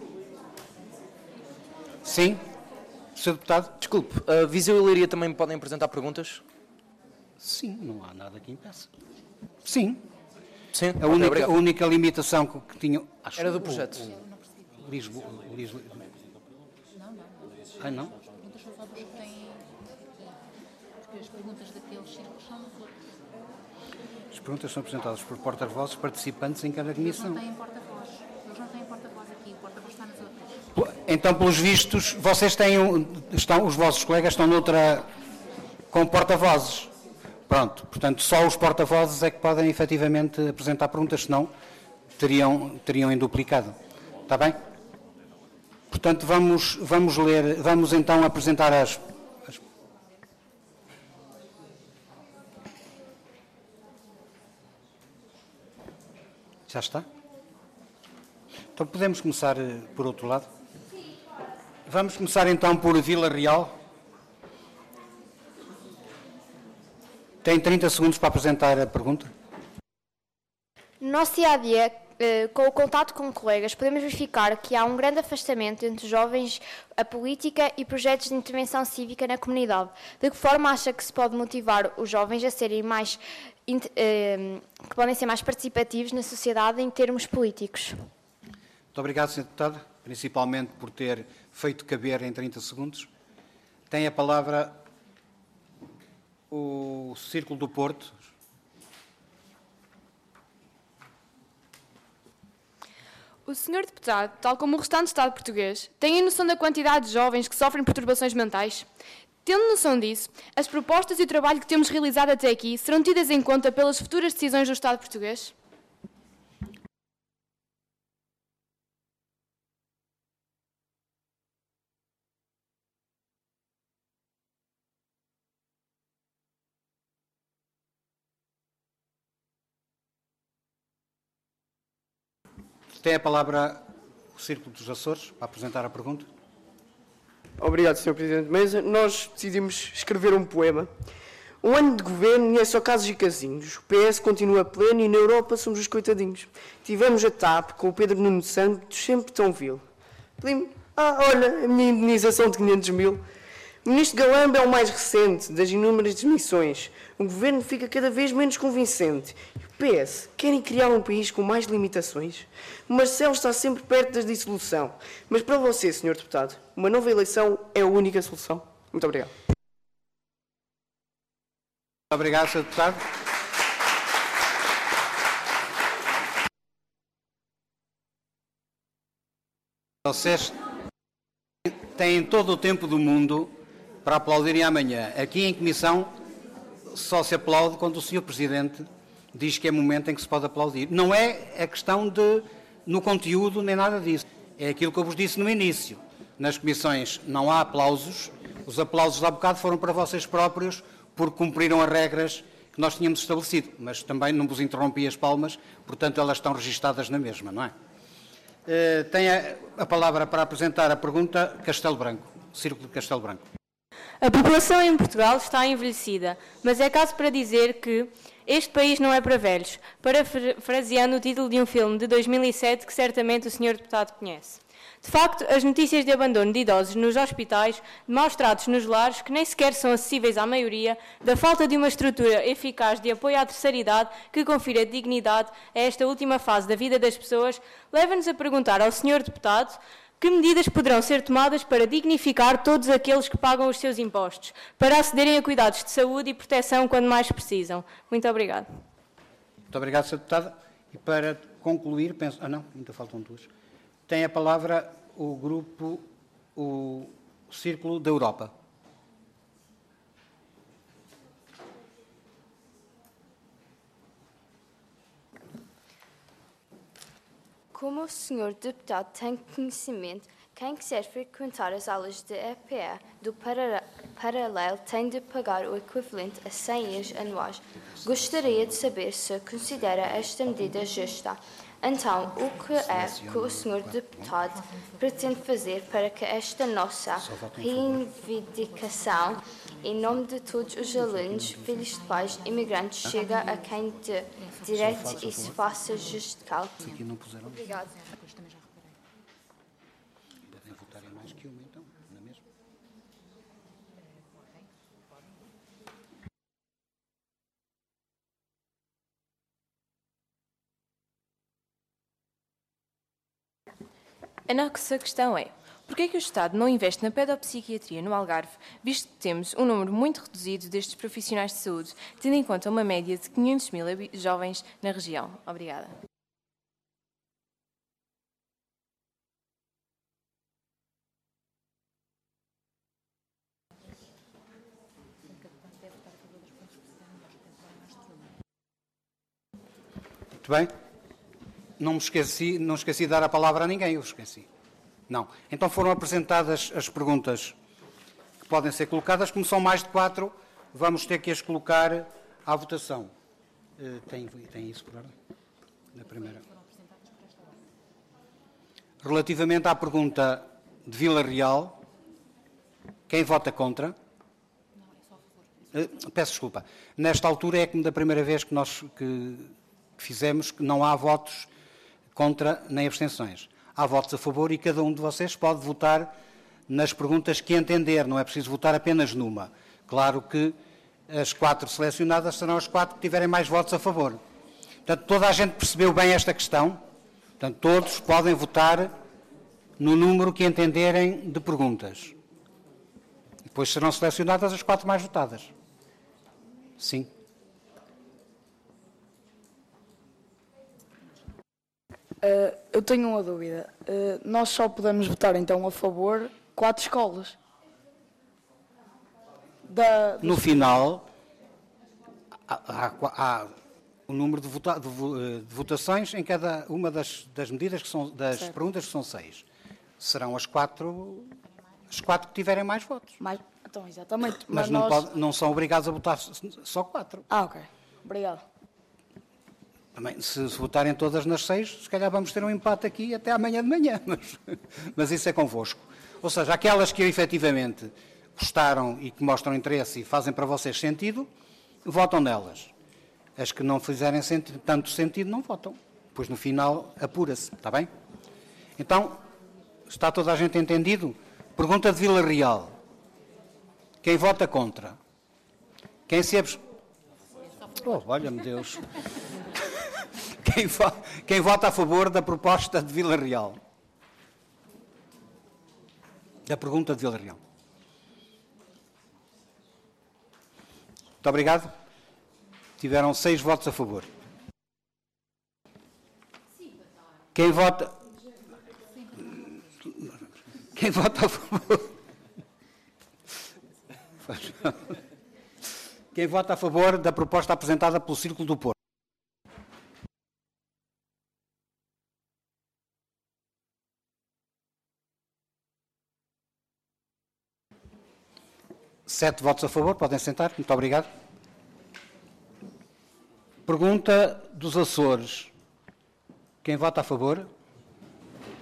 Sim? Sr. Deputado? Desculpe, a Viseu e Leiria também podem apresentar perguntas? Sim, não há nada que impeça. Sim. Sim, A única limitação que tinham... Era do projeto. Lisboa. Ah, não? As perguntas são só dos que têm... Porque as perguntas daqueles círculos são dos outros. As perguntas são apresentadas por porta-vozes participantes em cada Eles comissão. não têm porta-voz. Eles não têm porta-voz aqui. O porta-voz está nas outras. Então, pelos vistos, vocês têm... os vossos colegas estão noutra... com porta-vozes. Pronto, portanto, só os porta-vozes é que podem efetivamente apresentar perguntas, senão teriam em duplicado. Está bem? Portanto, vamos então apresentar as... Já está? Então podemos começar por outro lado? Vamos começar então por Vila Real. Tem 30 segundos para apresentar a pergunta. No nosso dia-a-dia, com o contato com colegas, podemos verificar que há um grande afastamento entre os jovens, a política e projetos de intervenção cívica na comunidade. De que forma acha que se pode motivar os jovens a serem mais, que podem ser mais participativos na sociedade em termos políticos? Muito obrigado, Sr. Deputado, principalmente por ter feito caber em 30 segundos. Tem a palavra o Círculo do Porto. O Sr. Deputado, tal como o restante Estado português, tem a noção da quantidade de jovens que sofrem perturbações mentais? Tendo noção disso, as propostas e o trabalho que temos realizado até aqui serão tidas em conta pelas futuras decisões do Estado português? Tem a palavra o Círculo dos Açores para apresentar a pergunta. Obrigado, Sr. Presidente de Mesa. Nós decidimos escrever um poema. Um ano de governo e é só casos e casinhos. O PS continua pleno e na Europa somos os coitadinhos. Tivemos a TAP com o Pedro Nuno Santos, sempre tão vil. Pedi-me, olha, a minha indenização de 500 mil. O ministro Galamba é o mais recente das inúmeras demissões. O governo fica cada vez menos convincente. E o PS, querem criar um país com mais limitações? O Marcelo está sempre perto da dissolução. Mas para você, Sr. Deputado, uma nova eleição é a única solução. Muito obrigado. Muito obrigado, Sr. Deputado. Vocês têm todo o tempo do mundo para aplaudirem amanhã. Aqui em comissão só se aplaude quando o Sr. Presidente diz que é momento em que se pode aplaudir. Não é a questão de no conteúdo nem nada disso. É aquilo que eu vos disse no início. Nas comissões não há aplausos. Os aplausos de há bocado foram para vocês próprios porque cumpriram as regras que nós tínhamos estabelecido. Mas também não vos interrompi as palmas, portanto elas estão registadas na mesma, não é? Tem a palavra para apresentar a pergunta Castelo Branco, Círculo de Castelo Branco. A população em Portugal está envelhecida, mas é caso para dizer que este país não é para velhos, parafraseando o título de um filme de 2007 que certamente o senhor deputado conhece. De facto, as notícias de abandono de idosos nos hospitais, de maus tratos nos lares, que nem sequer são acessíveis à maioria, da falta de uma estrutura eficaz de apoio à terceira idade que confira dignidade a esta última fase da vida das pessoas, leva-nos a perguntar ao senhor deputado que medidas poderão ser tomadas para dignificar todos aqueles que pagam os seus impostos, para acederem a cuidados de saúde e proteção quando mais precisam. Muito obrigada. Muito obrigado, Sr. Deputado. E para concluir, penso... não, ainda faltam duas. Tem a palavra o grupo, o Círculo da Europa. Como o Sr. Deputado tem conhecimento, quem quiser frequentar as aulas de EPE do paralelo tem de pagar o equivalente a 100 euros anuais. Gostaria de saber se considera esta medida justa. Então, o que é que o Sr. Deputado pretende fazer para que esta nossa reivindicação, em nome de todos os alunos, filhos de pais imigrantes, chegue a quem de direito e se faça justificado? Obrigada. Podem votar em mais que uma, então, não é mesmo? A nossa questão é: porquê é que o Estado não investe na pedopsiquiatria no Algarve, visto que temos um número muito reduzido destes profissionais de saúde, tendo em conta uma média de 500 mil jovens na região? Obrigada. Muito bem. Não esqueci de dar a palavra a ninguém, eu esqueci. Não. Então foram apresentadas as perguntas que podem ser colocadas. Como são mais de 4, vamos ter que as colocar à votação. Tem isso por ordem? Na primeira. Relativamente à pergunta de Vila Real, quem vota contra? Peço desculpa. Nesta altura é como da primeira vez que nós fizemos, que não há votos contra nem abstenções. Há votos a favor e cada um de vocês pode votar nas perguntas que entender, não é preciso votar apenas numa. Claro que as 4 selecionadas serão as 4 que tiverem mais votos a favor. Portanto, toda a gente percebeu bem esta questão. Portanto, todos podem votar no número que entenderem de perguntas. Depois serão selecionadas as 4 mais votadas. Sim. Eu tenho uma dúvida. Nós só podemos votar então a favor 4 escolas. No final, há o número de votações em cada uma das medidas, das perguntas, que são 6. Serão as 4 que tiverem mais votos. Então, exatamente. Mas não são obrigados a votar só 4. Ok. Obrigado. Também, se votarem todas nas 6, se calhar vamos ter um empate aqui até amanhã de manhã, mas isso é convosco. Ou seja, aquelas que efetivamente gostaram e que mostram interesse e fazem para vocês sentido, votam nelas. As que não fizerem tanto sentido, não votam. Depois, no final, apura-se, está bem? Então, está toda a gente entendido? Pergunta de Vila Real. Quem vota contra? Quem se abstém? Oh, olha-me Deus. Quem vota a favor da proposta de Vila Real? Da pergunta de Vila Real. Muito obrigado. Tiveram 6 votos a favor. Quem vota a favor? Quem vota a favor da proposta apresentada pelo Círculo do Porto? Sete votos a favor, podem sentar. Muito obrigado. Pergunta dos Açores. Quem vota a favor?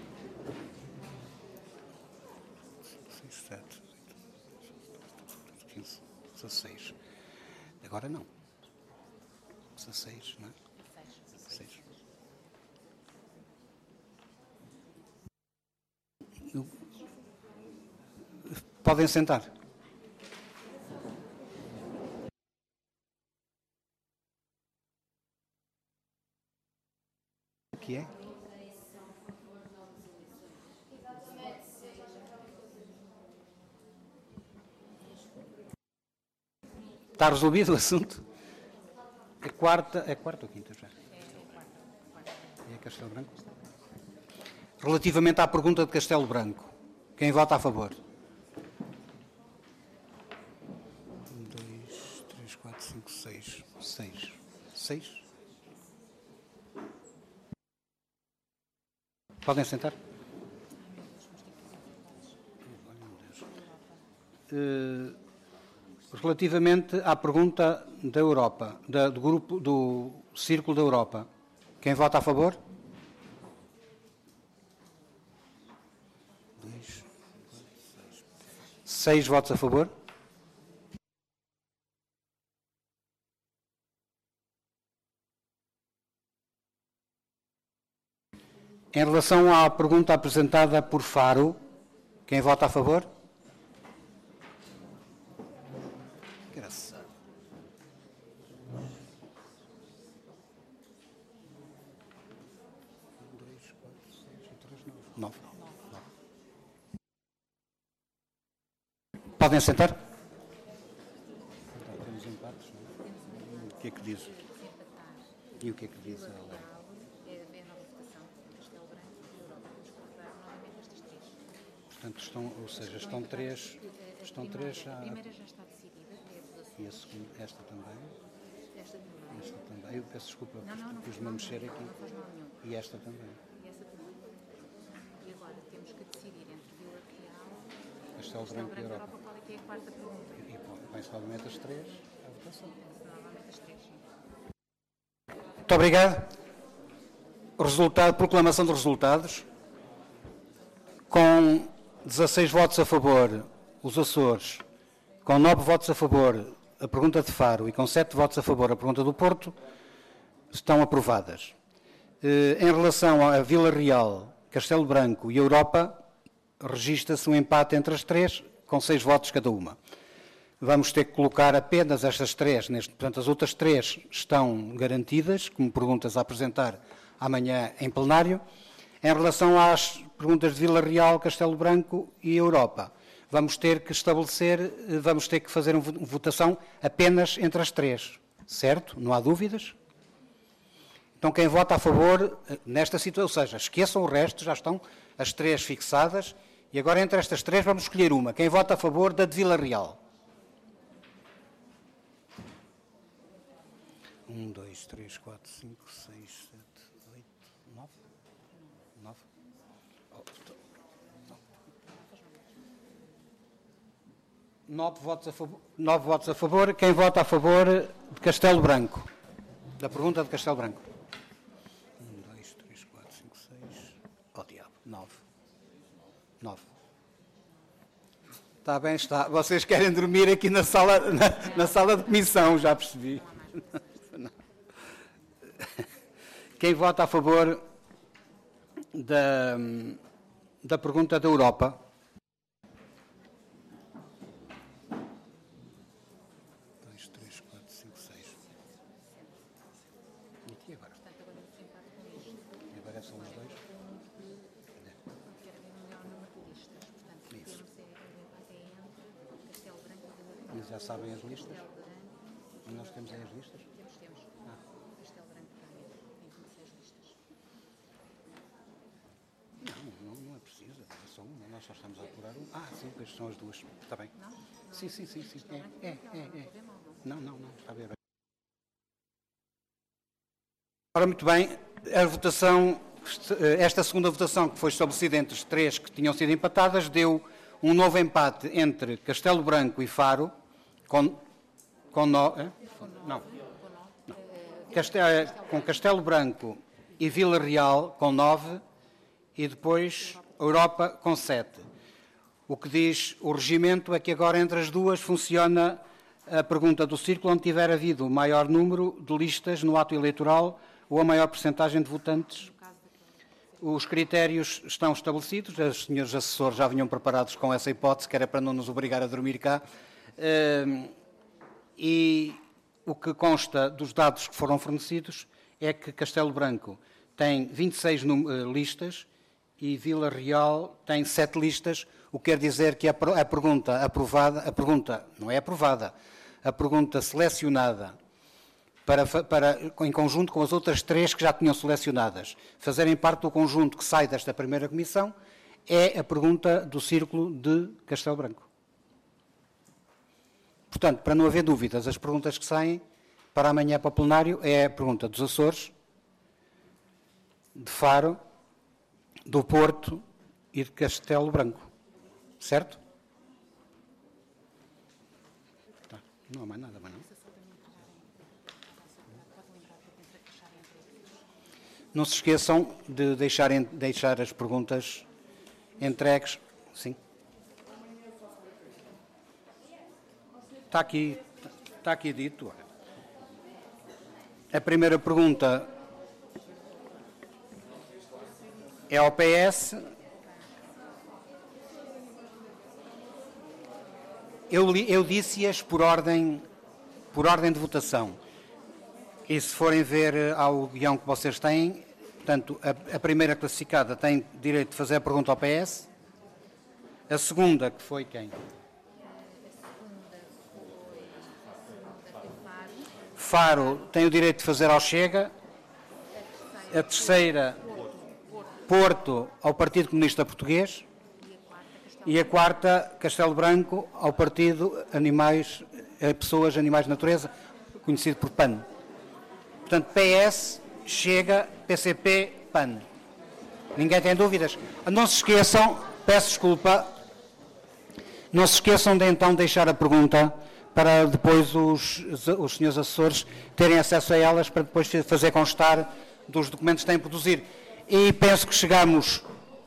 Agora não. 16, não é? 16. Podem sentar. Aqui é? Está resolvido o assunto? É quarta ou quinta já? É Castelo Branco? Relativamente à pergunta de Castelo Branco, quem vota a favor? 1, 2, 3, 4, 5, 6. 6. 6? Podem sentar? Relativamente à pergunta da Europa, do grupo do Círculo da Europa, quem vota a favor? 2, 6 votos a favor. Em relação à pergunta apresentada por Faro, quem vota a favor? Engraçado. Nove. Podem sentar? Então, temos empates, não é? O que é que diz? E o que é que diz a lei? Portanto, estão três já... A primeira já está decidida, é a dos Açores. E a segunda, esta também? Esta também. Esta também. Eu peço desculpa, Não pus-me a mexer aqui. Não faz mal nenhum. E esta também. E essa também. E agora temos que decidir entre Vila Real, Castelo Branco e Europa. Qual é que é a quarta pergunta? E põe-se novamente as três à votação. Novamente as três, sim. Muito obrigado. Proclamação de resultados. Com 16 votos a favor, os Açores, com 9 votos a favor, a pergunta de Faro, e com 7 votos a favor, a pergunta do Porto, estão aprovadas. Em relação a Vila Real, Castelo Branco e Europa, registra-se um empate entre as três, com 6 votos cada uma. Vamos ter que colocar apenas estas três, portanto, as outras três estão garantidas, como perguntas a apresentar amanhã em plenário. Em relação às perguntas de Vila Real, Castelo Branco e Europa, vamos ter que fazer uma votação apenas entre as três, certo? Não há dúvidas? Então, quem vota a favor nesta situação, ou seja, esqueçam o resto, já estão as três fixadas, e agora entre estas três vamos escolher uma. Quem vota a favor da de Vila Real? 1, 2, 3, 4, 5, 6, 7, 8, 9. 9. 9 votos a favor. Quem vota a favor de Castelo Branco? Da pergunta de Castelo Branco. 1, 2, 3, 4, 5, 6. Oh, diabo. 9. 9. Está bem, está. Vocês querem dormir aqui na sala, na sala de comissão, já percebi. Quem vota a favor da pergunta da Europa? 2, 3, 4, 5, 6. E agora? E agora são os dois? Isso. Mas já sabem as listas? Nós temos aí as listas? Temos. Castelo Branco tem 26 listas. Não é preciso, é só uma. Nós só estamos a apurar um. Ah, sim, pois são as duas. Está bem. Não? Sim. É. Não, está bem. Ora, muito bem, a votação, esta segunda votação que foi estabelecida entre as três que tinham sido empatadas, deu um novo empate entre Castelo Branco e Faro, com Castelo Branco e Vila Real com 9 e depois Europa com 7. O que diz o regimento é que agora entre as duas funciona a pergunta do círculo onde tiver havido o maior número de listas no ato eleitoral ou a maior percentagem de votantes. Os critérios estão estabelecidos, os senhores assessores já vinham preparados com essa hipótese, que era para não nos obrigar a dormir cá, e o que consta dos dados que foram fornecidos é que Castelo Branco tem 26 listas e Vila Real tem 7 listas, o que quer dizer que a pergunta aprovada, a pergunta não é aprovada, a pergunta selecionada em conjunto com as outras 3 que já tinham selecionadas, fazerem parte do conjunto que sai desta primeira comissão, é a pergunta do Círculo de Castelo Branco. Portanto, para não haver dúvidas, as perguntas que saem para amanhã para o plenário é a pergunta dos Açores, de Faro, do Porto e de Castelo Branco. Certo? Não há mais nada, mas não. Não se esqueçam de deixar as perguntas entregues. Sim. Está aqui dito. A primeira pergunta é ao PS. Eu disse-as por ordem de votação. E se forem ver ao guião que vocês têm, portanto, a primeira classificada tem direito de fazer a pergunta ao PS. A segunda, que foi quem? Faro tem o direito de fazer ao Chega. A terceira, Porto, ao Partido Comunista Português. E a quarta, Castelo Branco, ao Partido Pessoas, Animais de Natureza, conhecido por PAN. Portanto, PS, Chega, PCP, PAN. Ninguém tem dúvidas? Não se esqueçam, peço desculpa, não se esqueçam de então deixar a pergunta para depois os senhores assessores terem acesso a elas, para depois fazer constar dos documentos que têm a produzir. E penso que chegamos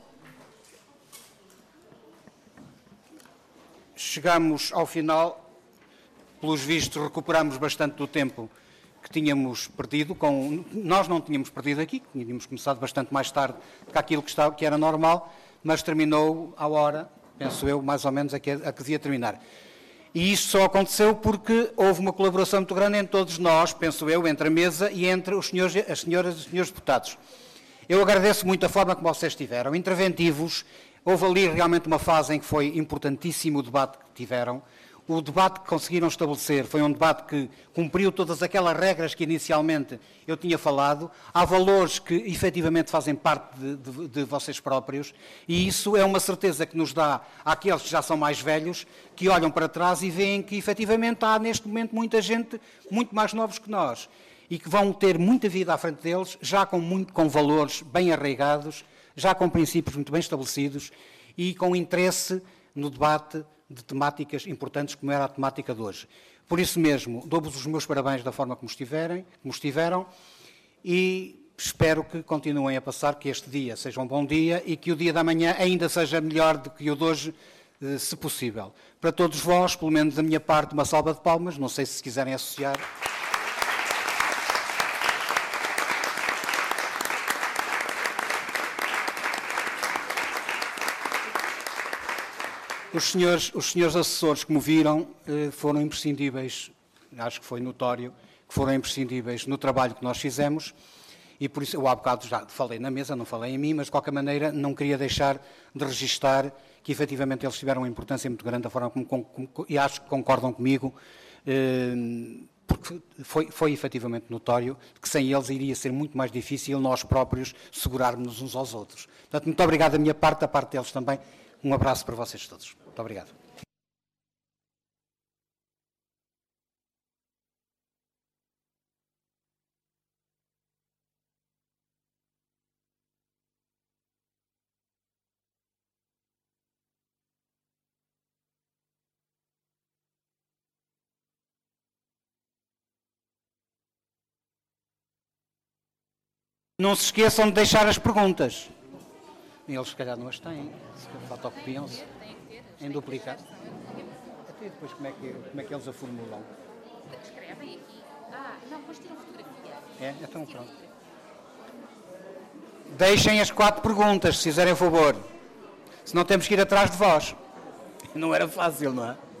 ao final, pelos vistos recuperamos bastante do tempo que tínhamos perdido, nós não tínhamos perdido aqui, tínhamos começado bastante mais tarde do que aquilo que era normal, mas terminou à hora, penso eu, mais ou menos a que devia terminar. E isto só aconteceu porque houve uma colaboração muito grande entre todos nós, penso eu, entre a mesa e entre as senhoras e os senhores deputados. Eu agradeço muito a forma como vocês estiveram, interventivos. Houve ali realmente uma fase em que foi importantíssimo o debate que tiveram. O debate que conseguiram estabelecer foi um debate que cumpriu todas aquelas regras que inicialmente eu tinha falado. Há valores que efetivamente fazem parte de vocês próprios e isso é uma certeza que nos dá àqueles que já são mais velhos, que olham para trás e veem que efetivamente há neste momento muita gente muito mais novos que nós e que vão ter muita vida à frente deles, já com valores bem arraigados, já com princípios muito bem estabelecidos e com interesse no debate de temáticas importantes como era a temática de hoje. Por isso mesmo, dou-vos os meus parabéns da forma como estiveram e espero que continuem a passar, que este dia seja um bom dia e que o dia da manhã ainda seja melhor do que o de hoje, se possível. Para todos vós, pelo menos da minha parte, uma salva de palmas, não sei se quiserem associar. Os senhores assessores, como viram, foram imprescindíveis, acho que foi notório, que foram imprescindíveis no trabalho que nós fizemos e por isso eu há bocado já falei na mesa, não falei em mim, mas de qualquer maneira não queria deixar de registar que efetivamente eles tiveram uma importância muito grande da forma como e acho que concordam comigo, porque foi efetivamente notório que sem eles iria ser muito mais difícil nós próprios segurarmos uns aos outros. Portanto, muito obrigado da minha parte, da parte deles também. Um abraço para vocês todos. Muito obrigado. Não se esqueçam de deixar as perguntas. Eles, se calhar, não as têm. Fotocopiam-se em duplicado. e depois como é que eles a formulam? Escrevem aqui. Não, depois tiram fotografia. É? Então pronto. Deixem as 4 perguntas, se fizerem favor. Senão temos que ir atrás de vós. Não era fácil, não é?